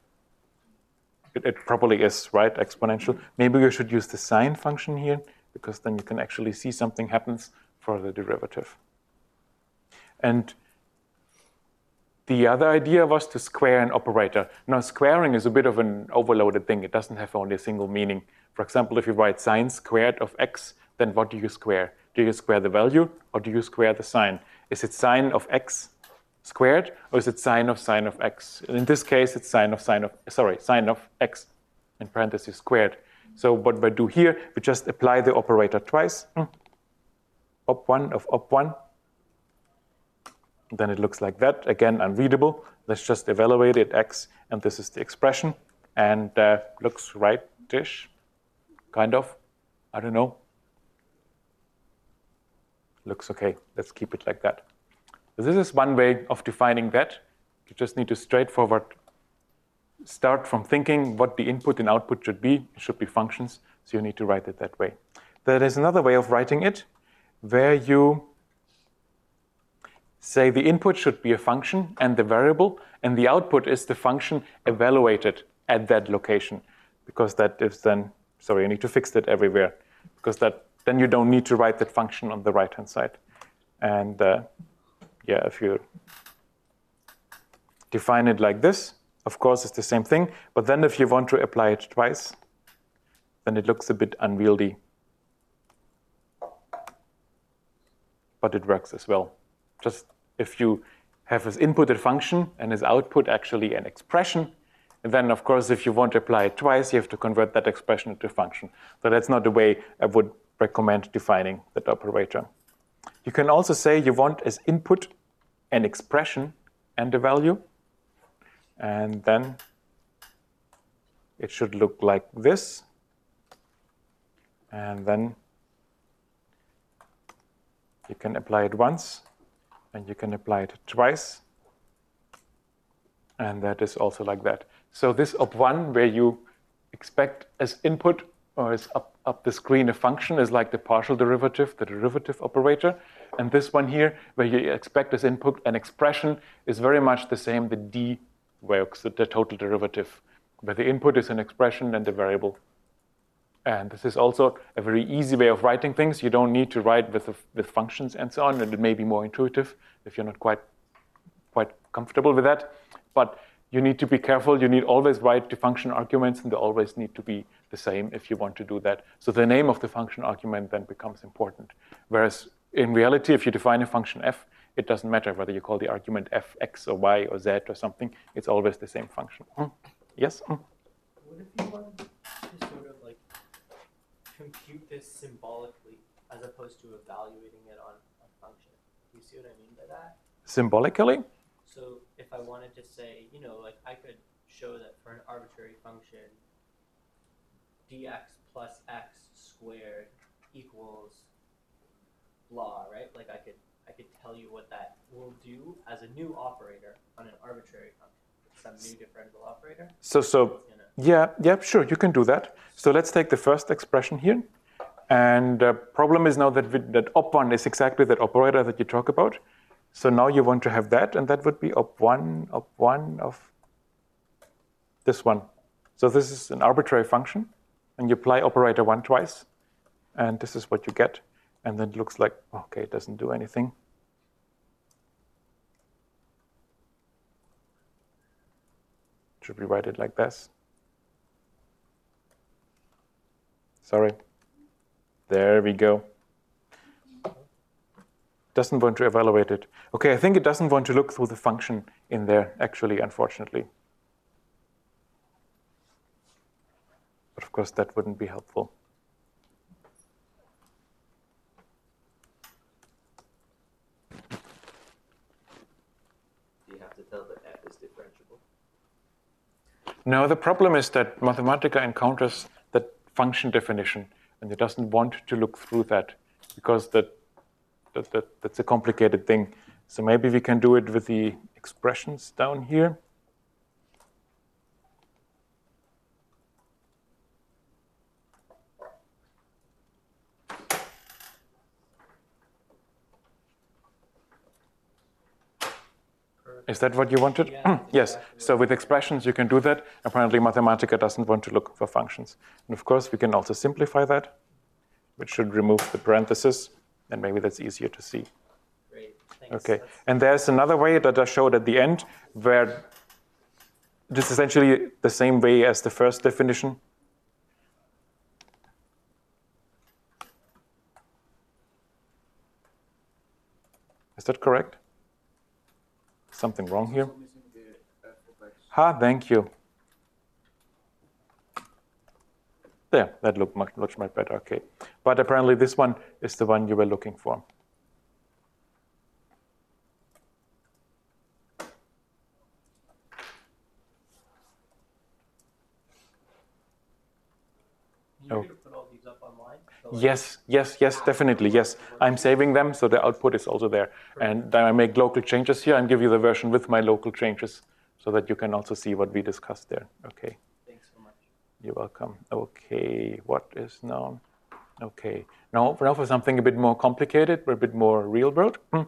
It, it probably is, right? Exponential. Maybe we should use the sine function here, because then you can actually see something happens for the derivative. And the other idea was to square an operator. Now, squaring is a bit of an overloaded thing. It doesn't have only a single meaning. For example, if you write sine squared of x, then what do you square? Do you square the value, or do you square the sign? Is it sine of x squared, or is it sine of sine of x? In this case, it's sine of sine of, sorry, sine of x, in parentheses, squared. So what we do here, we just apply the operator twice. Op one of op one. Then it looks like that. Again, unreadable. Let's just evaluate it, x, and this is the expression. And uh, looks right-ish, kind of. I don't know. Looks okay. Let's keep it like that. So this is one way of defining that. You just need to straightforward start from thinking what the input and output should be. It should be functions, so you need to write it that way. There is another way of writing it, where you say the input should be a function and the variable, and the output is the function evaluated at that location. Because that is then, sorry, I need to fix that everywhere, because that then you don't need to write that function on the right-hand side. And uh, yeah, if you define it like this, of course, it's the same thing, but then if you want to apply it twice, then it looks a bit unwieldy. But it works as well. Just if you have as input a function and as output actually an expression, and then, of course, if you want to apply it twice, you have to convert that expression into a function. So that's not the way I would recommend defining that operator. You can also say you want as input an expression and a value. And then it should look like this. And then you can apply it once, and you can apply it twice. And that is also like that. So this op one, where you expect as input or as up, up the screen a function, is like the partial derivative, the derivative operator. And this one here, where you expect as input an expression, is very much the same, the d works, the total derivative, where the input is an expression and the variable. And this is also a very easy way of writing things. You don't need to write with, with functions and so on, and it may be more intuitive if you're not quite, quite comfortable with that. But you need to be careful. You need always write the function arguments, and they always need to be the same if you want to do that. So the name of the function argument then becomes important. Whereas in reality, if you define a function f, it doesn't matter whether you call the argument f, x, or y, or z, or something. It's always the same function. Hmm? Yes? Hmm? Would you wanted to sort of like compute this symbolically as opposed to evaluating it on a function, you see what I mean by that? Symbolically? So if I wanted to say, you know, like I could show that for an arbitrary function, dx plus x squared equals blah, right? Like I could I could tell you what that will do as a new operator on an arbitrary function, some new differential operator. So, so yeah, yeah, sure, you can do that. So let's take the first expression here. And the problem is now that, we, that op one is exactly that operator that you talk about. So now you want to have that, and that would be op one, op one of this one. So this is an arbitrary function, and you apply operator one twice, and this is what you get. And then it looks like, okay, it doesn't do anything. Should we write it like this? Sorry. There we go. Doesn't want to evaluate it. Okay, I think it doesn't want to look through the function in there, actually, unfortunately. But of course, that wouldn't be helpful. Do you have to tell that f is differentiable? No, the problem is that Mathematica encounters that function definition, and it doesn't want to look through that because that, that, that that's a complicated thing. So maybe we can do it with the expressions down here. Is that what you wanted? Yeah, Yes. exactly. So with expressions, you can do that. Apparently, Mathematica doesn't want to look for functions. And of course, we can also simplify that, which should remove the parentheses, and maybe that's easier to see. Great, thanks. Okay. That's- And there's another way that I showed at the end, where it is essentially the same way as the first definition. Is that correct? Something wrong here? Also missing the f of x. Ah, thank you. There, that looked much, much, much better. Okay. But apparently this one is the one you were looking for. You're Oh. going to put all these up online? So, like, Yes, yes, yes, definitely, yes. I'm saving them, so the output is also there. And then I make local changes here and give you the version with my local changes so that you can also see what we discussed there. Okay, Thanks so much. you're welcome. Okay, what is now? Okay, now, now for something a bit more complicated, but a bit more real world. Hmm.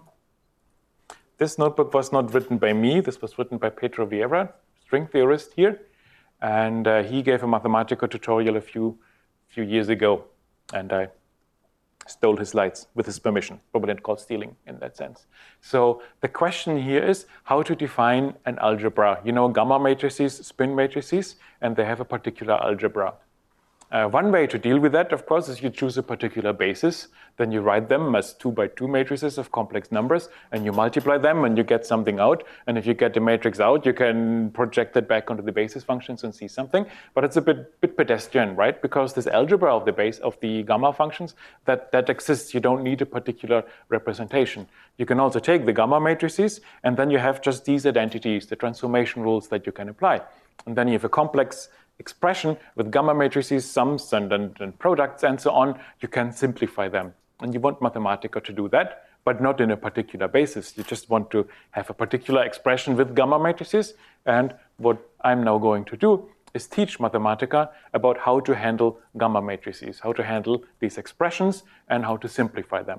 This notebook was not written by me. This was written by Pedro Vieira, string theorist here. And uh, he gave a Mathematica tutorial a few, few years ago. And I stole his slides with his permission. Probably not called stealing in that sense. So the question here is how to define an algebra. You know, gamma matrices, spin matrices, and they have a particular algebra. Uh, one way to deal with that, of course, is you choose a particular basis. Then you write them as two by two matrices of complex numbers, and you multiply them, and you get something out. And if you get the matrix out, you can project it back onto the basis functions and see something. But it's a bit, bit pedestrian, right? Because this algebra of the base of the gamma functions that, that exists, you don't need a particular representation. You can also take the gamma matrices, and then you have just these identities, the transformation rules that you can apply. And then you have a complex expression with gamma matrices, sums, and, and, and products, and so on. You can simplify them. And you want Mathematica to do that, but not in a particular basis. You just want to have a particular expression with gamma matrices. And what I'm now going to do is teach Mathematica about how to handle gamma matrices, how to handle these expressions, and how to simplify them.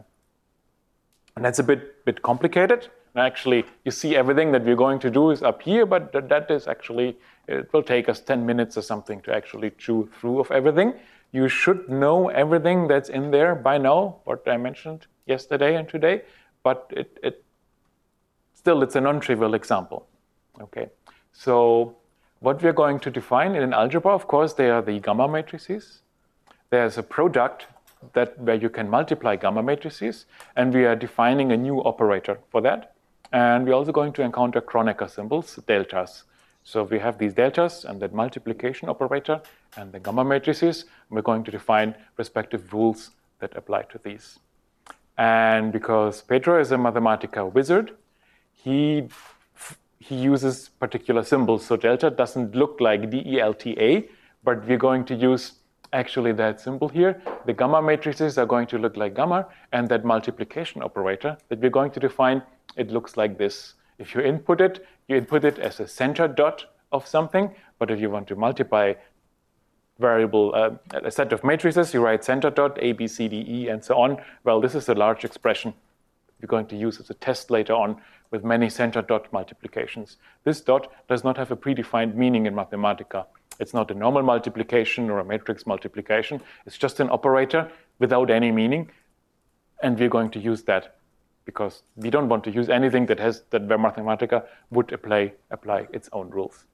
And that's a bit, bit complicated. Actually, you see everything that we're going to do is up here, but that, that is actually, it will take us ten minutes or something to actually chew through of everything. You should know everything that's in there by now, what I mentioned yesterday and today, but it, it still, it's a non-trivial example. Okay, so what we're going to define in an algebra, of course, they are the gamma matrices. There's a product that where you can multiply gamma matrices, and we are defining a new operator for that. And we're also going to encounter Kronecker symbols, deltas. So we have these deltas and that multiplication operator and the gamma matrices. And we're going to define respective rules that apply to these. And because Pedro is a Mathematica wizard, he, he uses particular symbols. So delta doesn't look like D E L T A, but we're going to use actually that symbol here. The gamma matrices are going to look like gamma, and that multiplication operator that we're going to define, it looks like this. If you input it, you input it as a center dot of something, but if you want to multiply variable, uh, a set of matrices, you write center dot, A, B, C, D, E, and so on. Well, this is a large expression we're going to use as a test later on with many center dot multiplications. This dot does not have a predefined meaning in Mathematica. It's not a normal multiplication or a matrix multiplication. It's just an operator without any meaning, and we're going to use that because we don't want to use anything that has that where Mathematica would apply apply its own rules.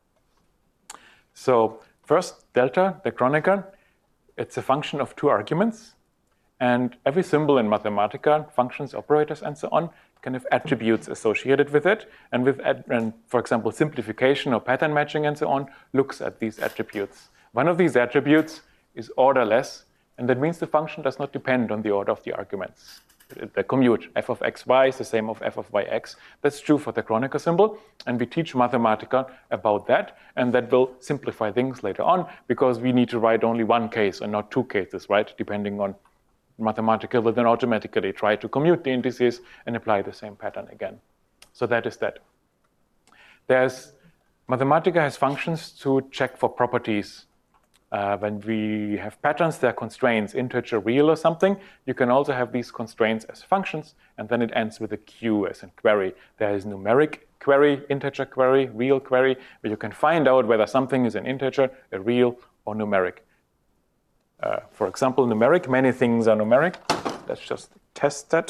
So first, delta, the Kronecker, it's a function of two arguments, and every symbol in Mathematica, functions, operators, and so on, can have attributes associated with it, and with, and for example, simplification or pattern matching and so on, looks at these attributes. One of these attributes is orderless, and that means the function does not depend on the order of the arguments. The commute, f of xy is the same of f of yx. That's true for the Kronecker symbol, and we teach Mathematica about that, and that will simplify things later on, because we need to write only one case and not two cases, right? Depending on Mathematica will then automatically try to commute the indices and apply the same pattern again. So that is that. There's, Mathematica has functions to check for properties. Uh, when we have patterns, there are constraints, integer, real, or something. You can also have these constraints as functions, and then it ends with a Q as in query. There is numeric query, integer query, real query, where you can find out whether something is an integer, a real, or numeric. Uh, for example, numeric, many things are numeric. Let's just test that.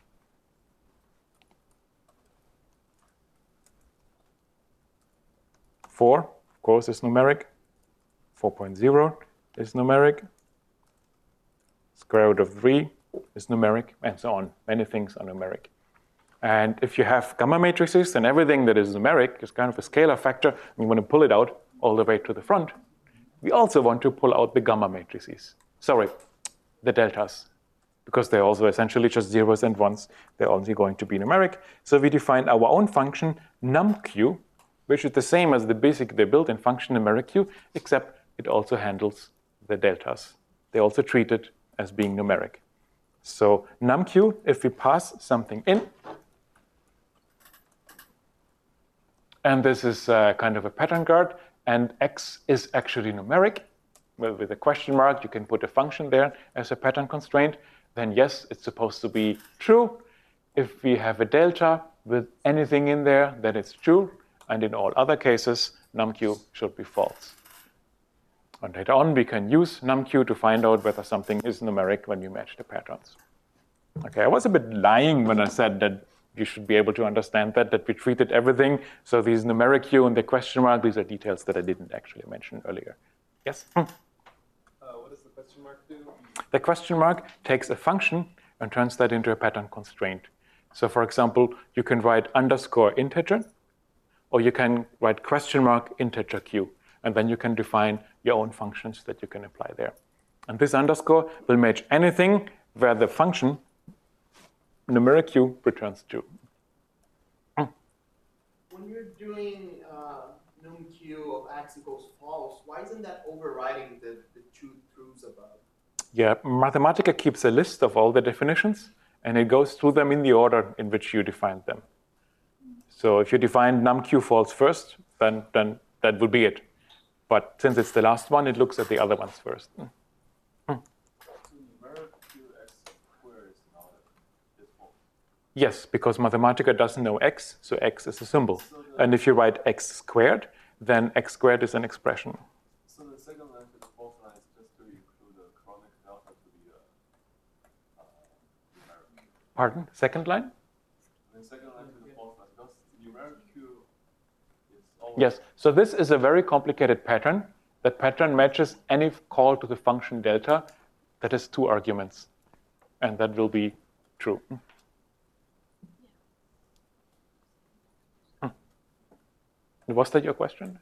Four, of course, is numeric. four point zero is numeric. Square root of three is numeric, and so on. Many things are numeric. And if you have gamma matrices, then everything that is numeric is kind of a scalar factor. We want to pull it out all the way to the front. We also want to pull out the gamma matrices. Sorry, the deltas, because they're also essentially just zeros and ones. They're only going to be numeric. So we define our own function numq, which is the same as the basic, the built-in function numericq, except it also handles the deltas. They also treat it as being numeric. So numq, if we pass something in, and this is uh, kind of a pattern guard, and x is actually numeric, well, with a question mark, you can put a function there as a pattern constraint, then yes, it's supposed to be true. If we have a delta with anything in there, then it's true, and in all other cases, numq should be false. And later on, we can use numq to find out whether something is numeric when we match the patterns. Okay, I was a bit lying when I said that you should be able to understand that, that we treated everything. So these numeric q and the question mark, these are details that I didn't actually mention earlier. Yes? Hmm. Uh, what does the question mark do? The question mark takes a function and turns that into a pattern constraint. So for example, you can write underscore integer, or you can write question mark integer q, and then you can define your own functions that you can apply there. And this underscore will match anything where the function numeric q returns true. When you're doing uh, numq of x equals false, why isn't that overriding the, the two truths above? Yeah, Mathematica keeps a list of all the definitions, and it goes through them in the order in which you defined them. So if you define numq false first, then, then that would be it. But since it's the last one, it looks at the other ones first. Hmm. Yes, because Mathematica doesn't know x, so x is a symbol. So and if you write x squared, then x squared is an expression. So the second line to the fourth line is just to include the Kronecker delta to the uh, uh, numeric. Pardon? Second line? The second line to the fourth line, because numeric q is always... Yes, so this is a very complicated pattern. That pattern matches any call to the function delta that has two arguments, and that will be true. Was that your question?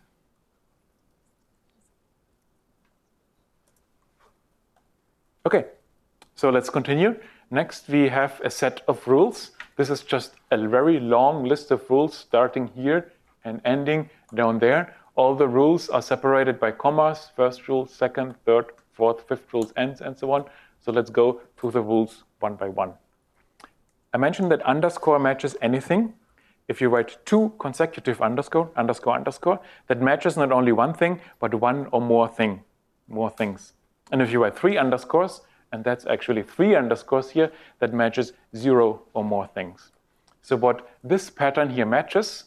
Okay, so let's continue. Next, we have a set of rules. This is just a very long list of rules starting here and ending down there. All the rules are separated by commas, first rule, second, third, fourth, fifth rules, ends, and so on. So let's go through the rules one by one. I mentioned that underscore matches anything. If you write two consecutive underscore, underscore, underscore, that matches not only one thing, but one or more thing, more things. And if you write three underscores, and that's actually three underscores here, that matches zero or more things. So what this pattern here matches,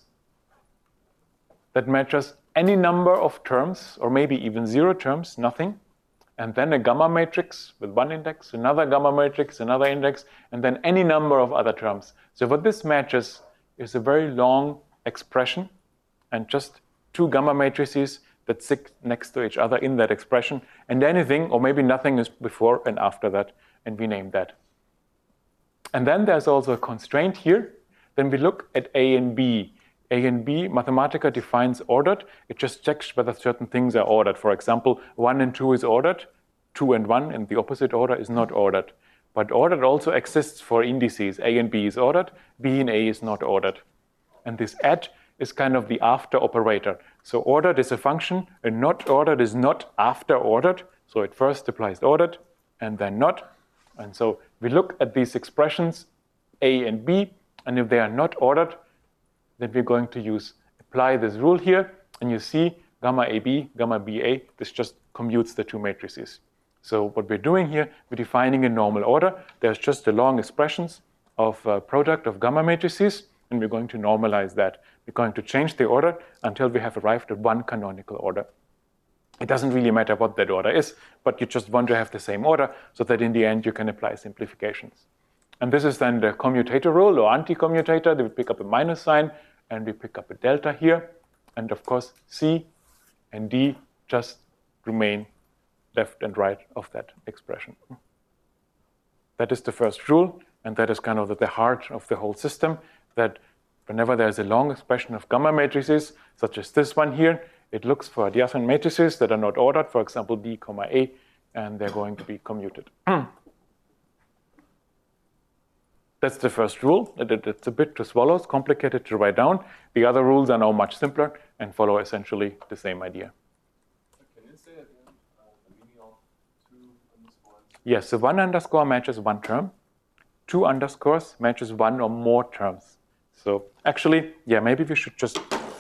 that matches any number of terms, or maybe even zero terms, nothing, and then a gamma matrix with one index, another gamma matrix, another index, and then any number of other terms. So what this matches is a very long expression, and just two gamma matrices that sit next to each other in that expression, and anything, or maybe nothing, is before and after that, and we name that. And then there's also a constraint here. Then we look at A and B. A and B, Mathematica defines ordered. It just checks whether certain things are ordered. For example, one and two is ordered, two and one in the opposite order is not ordered. But ordered also exists for indices. A and B is ordered, B and A is not ordered. And this add is kind of the after operator. So ordered is a function, and not ordered is not after ordered. So it first applies ordered, and then not. And so we look at these expressions, A and B, and if they are not ordered, then we're going to use apply this rule here, and you see gamma A B, gamma B A, this just commutes the two matrices. So what we're doing here, we're defining a normal order. There's just a long expressions of a product of gamma matrices, and we're going to normalize that. We're going to change the order until we have arrived at one canonical order. It doesn't really matter what that order is, but you just want to have the same order so that in the end you can apply simplifications. And this is then the commutator rule or anti-commutator. We pick up a minus sign and we pick up a delta here. And of course, C and D just remain left and right of that expression. That is the first rule, and that is kind of the heart of the whole system, that whenever there's a long expression of gamma matrices, such as this one here, it looks for adjacent matrices that are not ordered, for example, B, comma A, and they're going to be commuted. That's the first rule. It's a bit to swallow, it's complicated to write down. The other rules are now much simpler and follow essentially the same idea. Can you say again uh, the meaning of two underscores? Yes, so one underscore matches one term. Two underscores matches one or more terms. So actually, yeah, maybe we should just,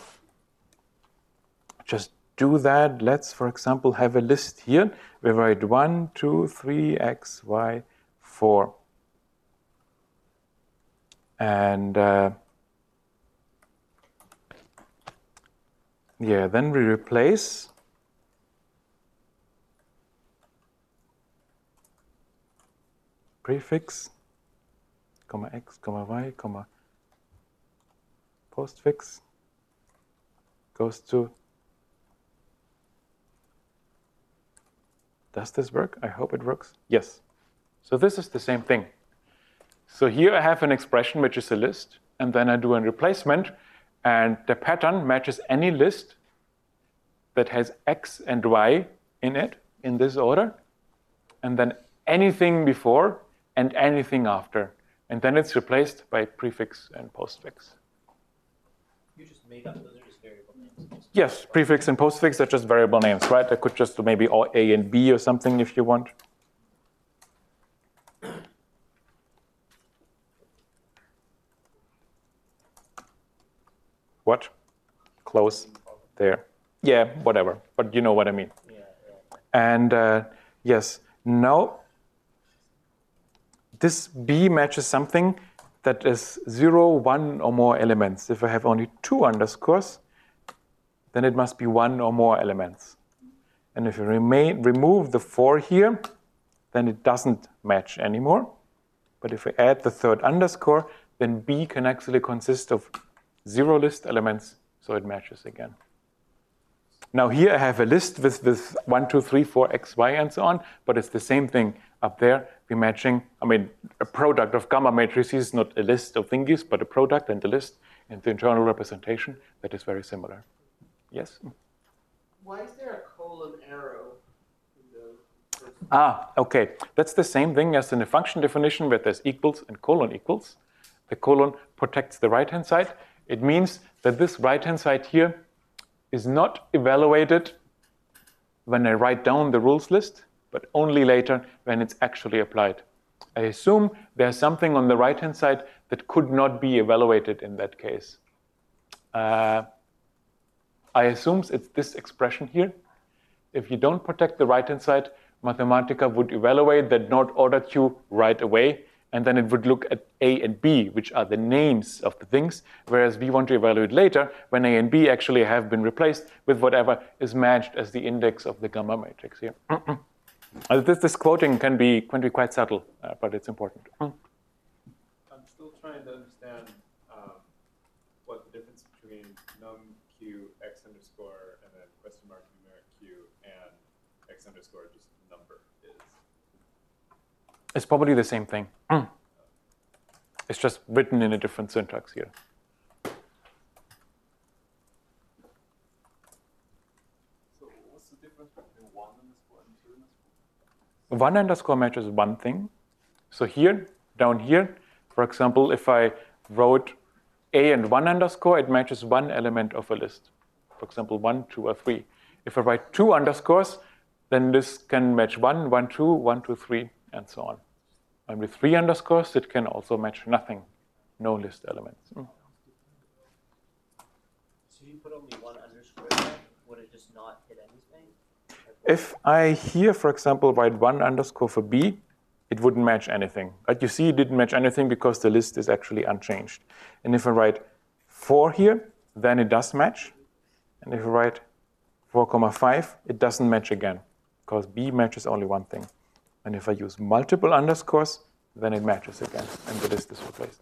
just do that. Let's, for example, have a list here. We write one, two, three, x, y, four. And uh, yeah, then we replace prefix, comma x, comma y, comma postfix goes to. Does this work? I hope it works. Yes. So this is the same thing. So here I have an expression which is a list, and then I do a replacement, and the pattern matches any list that has x and y in it, in this order, and then anything before and anything after. And then it's replaced by prefix and postfix. You just made up, those are just variable names. Yes, prefix and postfix are just variable names, right? I could just do maybe A and B or something if you want. What? Close there. Yeah, whatever. But you know what I mean. Yeah, yeah. And uh, yes, now this B matches something that is zero, one or more elements. If I have only two underscores, then it must be one or more elements. And if you remain, remove the four here, then it doesn't match anymore. But if I add the third underscore, then B can actually consist of zero list elements, so it matches again. Now here I have a list with, with one, two, three, four, x, y, and so on, but it's the same thing up there. We're matching, I mean, a product of gamma matrices, not a list of thingies, but a product and a list, and the internal representation that is very similar. Yes? Why is there a colon arrow in the first? Ah, okay. That's the same thing as in the function definition where there's equals and colon equals. The colon protects the right-hand side. It means that this right-hand side here is not evaluated when I write down the rules list, but only later when it's actually applied. I assume there's something on the right-hand side that could not be evaluated in that case. Uh, I assume it's this expression here. If you don't protect the right-hand side, Mathematica would evaluate that not order queue right away, and then it would look at A and B, which are the names of the things, whereas we want to evaluate later when A and B actually have been replaced with whatever is matched as the index of the gamma matrix here. Uh, this, this quoting can be, can be quite subtle, uh, but it's important. I'm still trying to understand um, what the difference between num q x underscore and then question mark numeric q and x underscore just number is. It's probably the same thing. It's just written in a different syntax here. So what's the difference between one underscore and two underscore? One underscore matches one thing. So here, down here, for example, if I wrote A and one underscore, it matches one element of a list. For example, one, two, or three. If I write two underscores, then this can match one, one, two, one, two, three, and so on. And with three underscores, it can also match nothing, no list elements. Mm. So if you put only one underscore there, would it just not hit anything? If I here, for example, write one underscore for B, it wouldn't match anything. But you see it didn't match anything because the list is actually unchanged. And if I write four here, then it does match. And if I write four comma five, it doesn't match again because B matches only one thing. And if I use multiple underscores, then it matches again, and the list is replaced.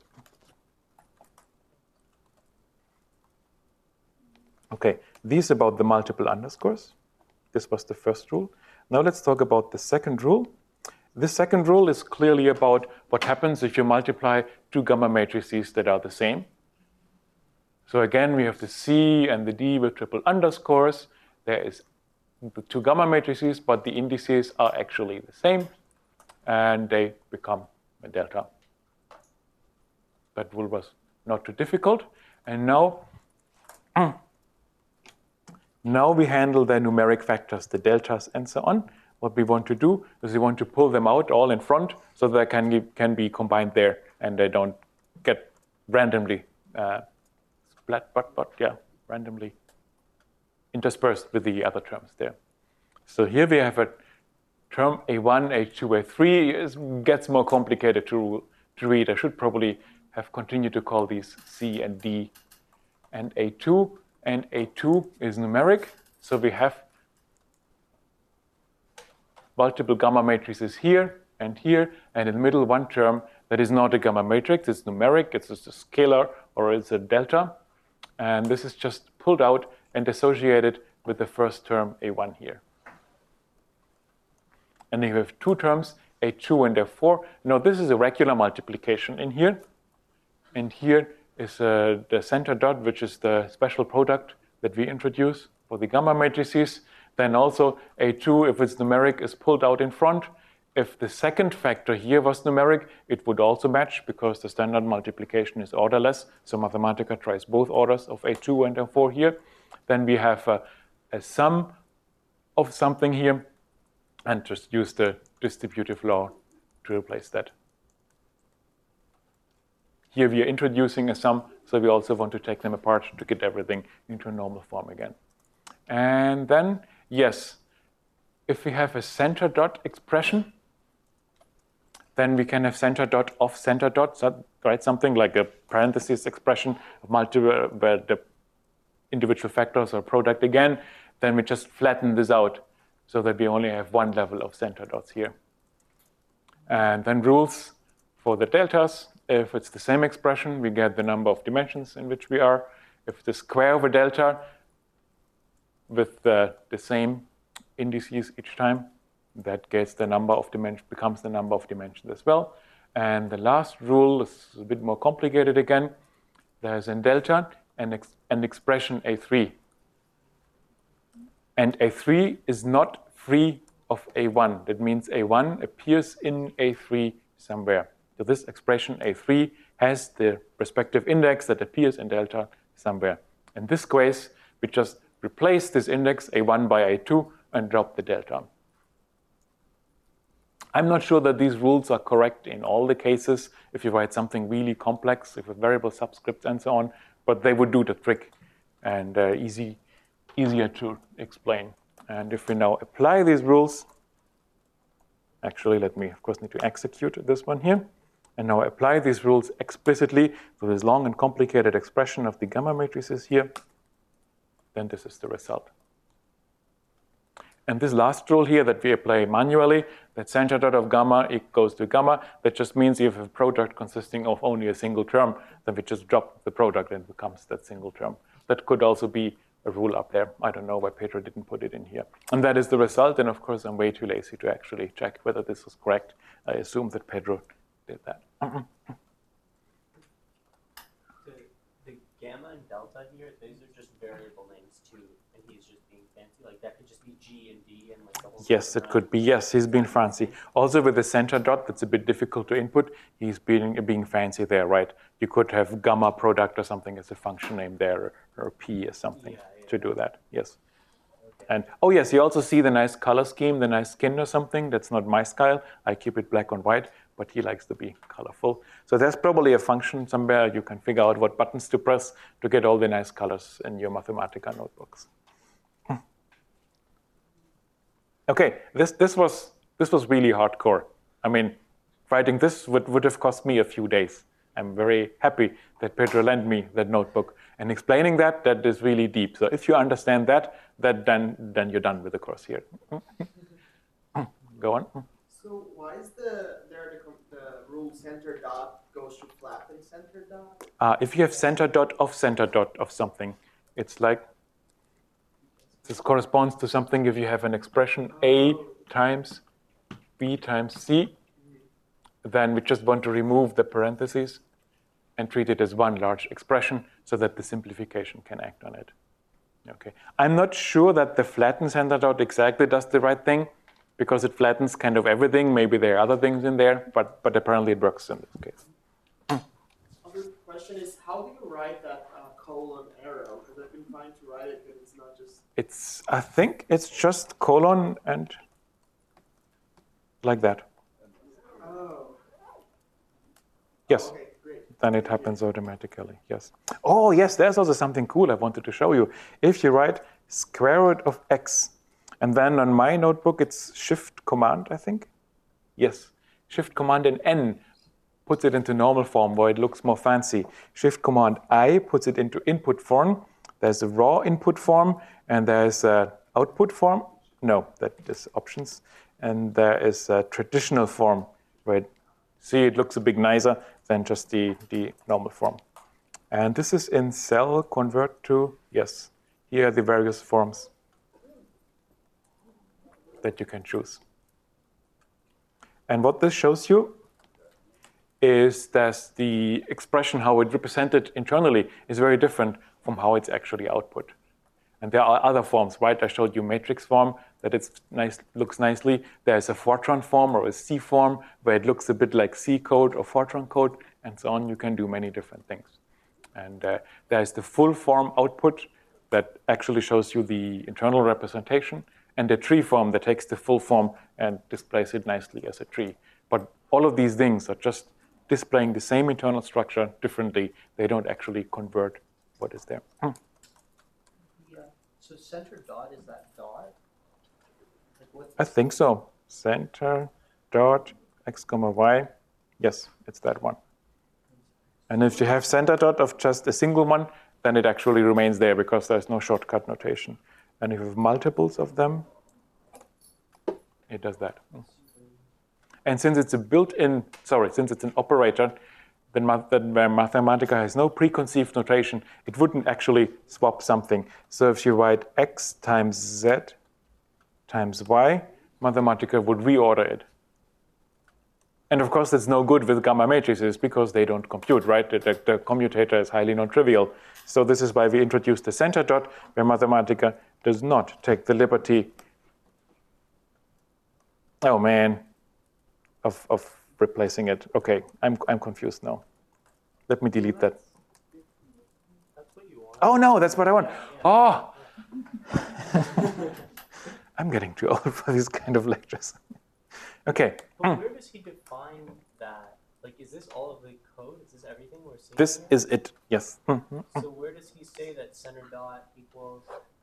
Okay, these about the multiple underscores. This was the first rule. Now let's talk about the second rule. This second rule is clearly about what happens if you multiply two gamma matrices that are the same. So again, we have the C and the D with triple underscores. There is the two gamma matrices, but the indices are actually the same, and they become a delta. That rule was not too difficult. And now, now we handle the numeric factors, the deltas, and so on. What we want to do is we want to pull them out all in front so that they can, can be combined there, and they don't get randomly uh, split, but, but yeah, randomly interspersed with the other terms there. So here we have a term A one, A two, A three. It gets more complicated to, to read. I should probably have continued to call these C and D and A two. And A two is numeric. So we have multiple gamma matrices here and here, and in the middle one term that is not a gamma matrix. It's numeric. It's just a scalar or it's a delta. And this is just pulled out and associated with the first term A one here. And then you have two terms, A two and A four. Now this is a regular multiplication in here. And here is uh, the center dot, which is the special product that we introduce for the gamma matrices. Then also A two, if it's numeric, is pulled out in front. If the second factor here was numeric, it would also match because the standard multiplication is orderless. So Mathematica tries both orders of A two and A four here. Then we have a, a sum of something here, and just use the distributive law to replace that. Here we are introducing a sum, so we also want to take them apart to get everything into a normal form again. And then, yes, if we have a center dot expression, then we can have center dot of center dot, so, right? Something like a parenthesis expression of multiple, where the individual factors are product again. Then we just flatten this out so that we only have one level of center dots here. And then rules for the deltas. If it's the same expression, we get the number of dimensions in which we are. If the square of a delta with the, the same indices each time, that gets the number of dimensions, becomes the number of dimensions as well. And the last rule is a bit more complicated again. There's in delta an, ex, an expression A three. And A three is not free of A one. That means A one appears in A three somewhere. So this expression A three has the respective index that appears in delta somewhere. In this case, we just replace this index A one by A two and drop the delta. I'm not sure that these rules are correct in all the cases if you write something really complex, with variable subscripts and so on, but they would do the trick and uh, easy, easier to explain. And if we now apply these rules, actually, let me, of course, need to execute this one here, and now apply these rules explicitly to this long and complicated expression of the gamma matrices here, then this is the result. And this last rule here that we apply manually, that center dot of gamma equals to gamma, that just means if you have a product consisting of only a single term, then we just drop the product and it becomes that single term. That could also be a rule up there. I don't know why Pedro didn't put it in here. And that is the result, and of course I'm way too lazy to actually check whether this was correct. I assume that Pedro did that. the, the gamma and delta here, these are just variable names too, and he's just being fancy. Like that could just be G and D and like the whole Yes, it could be. Yes, he's being fancy. Also with the center dot, that's a bit difficult to input. He's being, being fancy there, right? You could have gamma product or something as a function name there, or P or something yeah, yeah. to do that. Yes. Okay. And oh yes, you also see the nice color scheme, the nice skin or something. That's not my style. I keep it black and white, but he likes to be colorful. So there's probably a function somewhere you can figure out what buttons to press to get all the nice colors in your Mathematica notebooks. Okay, this, this, was, this was really hardcore. I mean, writing this would, would have cost me a few days. I'm very happy that Pedro lent me that notebook. And explaining that, that is really deep. So if you understand that, that then, then you're done with the course here. Go on. So why is the there the, the rule center dot goes to flatten center dot? Uh, if you have center dot of center dot of something, it's like, this corresponds to something if you have an expression A times B times C, then we just want to remove the parentheses and treat it as one large expression so that the simplification can act on it. Okay. I'm not sure that the flatten center dot exactly does the right thing because it flattens kind of everything. Maybe there are other things in there, but, but apparently it works in this case. Other question is, how do you write that uh, colon arrow? Because I've been trying to write it, but it's not just... It's, I think it's just colon and like that. Oh. Yes. Okay, great. Then it happens automatically, yes. Oh, yes, there's also something cool I wanted to show you. If you write square root of x, and then on my notebook it's shift command, I think. Yes, shift command and N puts it into normal form where it looks more fancy. Shift command I puts it into input form. There's a raw input form and there's a output form. No, that is options. And there is a traditional form where it, see it looks a bit nicer than just the, the normal form. And this is in cell convert to, yes, here are the various forms that you can choose. And what this shows you is that the expression, how it's represented internally, is very different from how it's actually output. And there are other forms, right? I showed you matrix form, that it nice, looks nicely. There's a Fortran form or a C form, where it looks a bit like C code or Fortran code, and so on. You can do many different things. And uh, there's the full form output that actually shows you the internal representation, and the tree form that takes the full form and displays it nicely as a tree. But all of these things are just displaying the same internal structure differently. They don't actually convert what is there. Yeah. So center dot, is that dot? Like what? I think so. Center dot x comma y. Yes, it's that one. And if you have center dot of just a single one, then it actually remains there because there's no shortcut notation. And if you have multiples of them, it does that. And since it's a built-in, sorry, since it's an operator, then Mathematica has no preconceived notation. It wouldn't actually swap something. So if you write x times z times y, Mathematica would reorder it. And of course, it's no good with gamma matrices because they don't compute, right? The, the, the commutator is highly non-trivial. So this is why we introduced the center dot, where Mathematica does not take the liberty, oh man, of, of replacing it. Okay, I'm, I'm confused now. Let me delete that. That's what you want. Oh no, that's what I want. Oh! I'm getting too old for these kind of lectures. Okay. But where does he define that? Like, is this all of the code? Is this everything we're seeing? This here? is it, yes. So where does he say that center dot equals?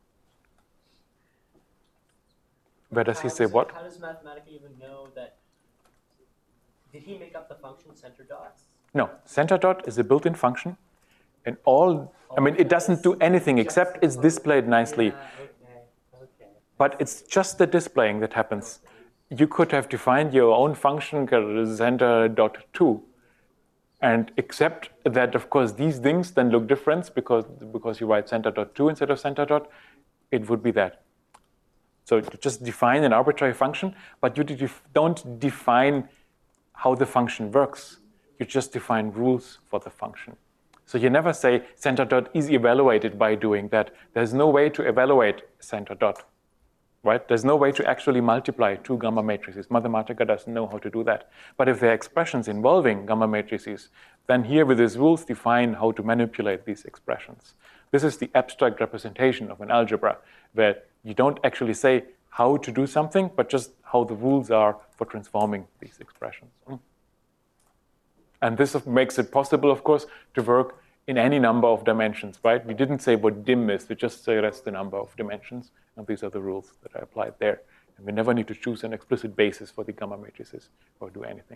Where does he How say it- what? How does Mathematica even know that? Did he make up the function center dot? No, center dot is a built-in function. And all, I mean, it doesn't do anything except it's displayed nicely. Yeah, okay, okay. But it's just the displaying that happens. You could have defined your own function center dot two, and except that, of course, these things then look different because because you write center dot two instead of center dot, it would be that. So you just define an arbitrary function, but you def- don't define how the function works. You just define rules for the function. So you never say center dot is evaluated by doing that. There's no way to evaluate center dot. Right? There's no way to actually multiply two gamma matrices. Mathematica doesn't know how to do that. But if there are expressions involving gamma matrices, then here with these rules define how to manipulate these expressions. This is the abstract representation of an algebra, where you don't actually say how to do something, but just how the rules are for transforming these expressions. And this makes it possible, of course, to work in any number of dimensions, right? We didn't say what dim is, we just say that's the number of dimensions, and these are the rules that are applied there. And we never need to choose an explicit basis for the gamma matrices or do anything.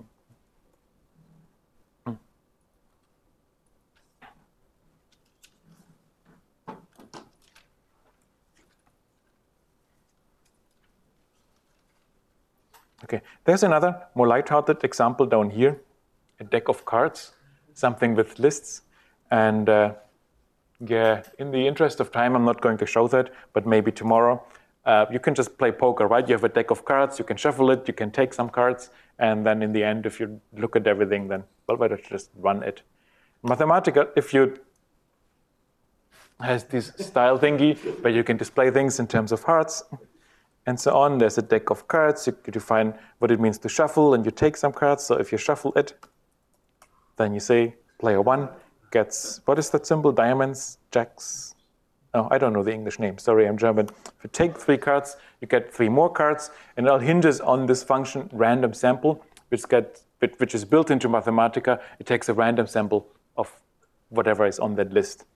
Hmm. Okay, there's another more lighthearted example down here, a deck of cards, something with lists. And uh, yeah, in the interest of time, I'm not going to show that, but maybe tomorrow. Uh, you can just play poker, right? You have a deck of cards, you can shuffle it, you can take some cards, and then in the end, if you look at everything, then well, better to just run it. Mathematica, if you has this style thingy where you can display things in terms of hearts and so on. There's a deck of cards, you define what it means to shuffle, and you take some cards. So if you shuffle it, then you say player one gets, what is that symbol? Diamonds, jacks? Oh, I don't know the English name. Sorry, I'm German. If you take three cards, you get three more cards, and it all hinges on this function random sample, which get which is built into Mathematica. It takes a random sample of whatever is on that list.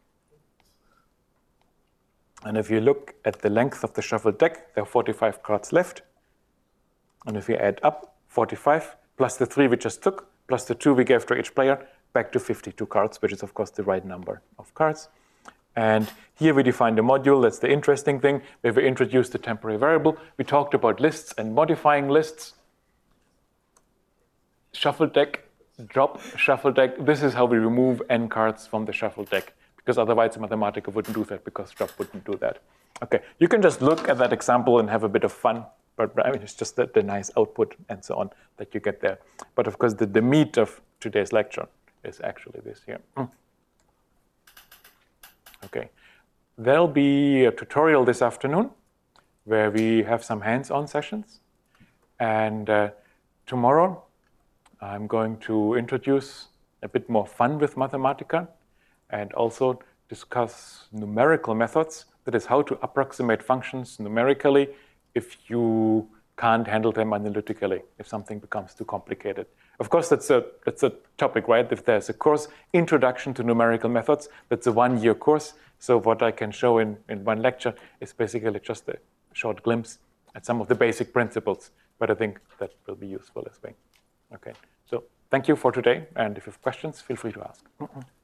And if you look at the length of the shuffled deck, there are forty-five cards left. And if you add up forty-five plus the three we just took, plus the two we gave to each player, back to fifty-two cards, which is, of course, the right number of cards. And here we define the module. That's the interesting thing, where we introduced the temporary variable. We talked about lists and modifying lists. Shuffle deck, drop shuffle deck. This is how we remove n cards from the shuffle deck, because otherwise Mathematica wouldn't do that, because drop wouldn't do that. Okay, you can just look at that example and have a bit of fun, but I mean, it's just the, the nice output and so on that you get there. But of course, the, the meat of today's lecture is actually this here. Mm. Okay, there'll be a tutorial this afternoon where we have some hands-on sessions. And uh, tomorrow, I'm going to introduce a bit more fun with Mathematica and also discuss numerical methods. That is, how to approximate functions numerically if you can't handle them analytically, if something becomes too complicated. Of course, that's a, that's a topic, right? If there's a course, Introduction to Numerical Methods, that's a one-year course. So what I can show in, in one lecture is basically just a short glimpse at some of the basic principles. But I think that will be useful as well. Okay, so thank you for today. And if you have questions, feel free to ask. Mm-mm.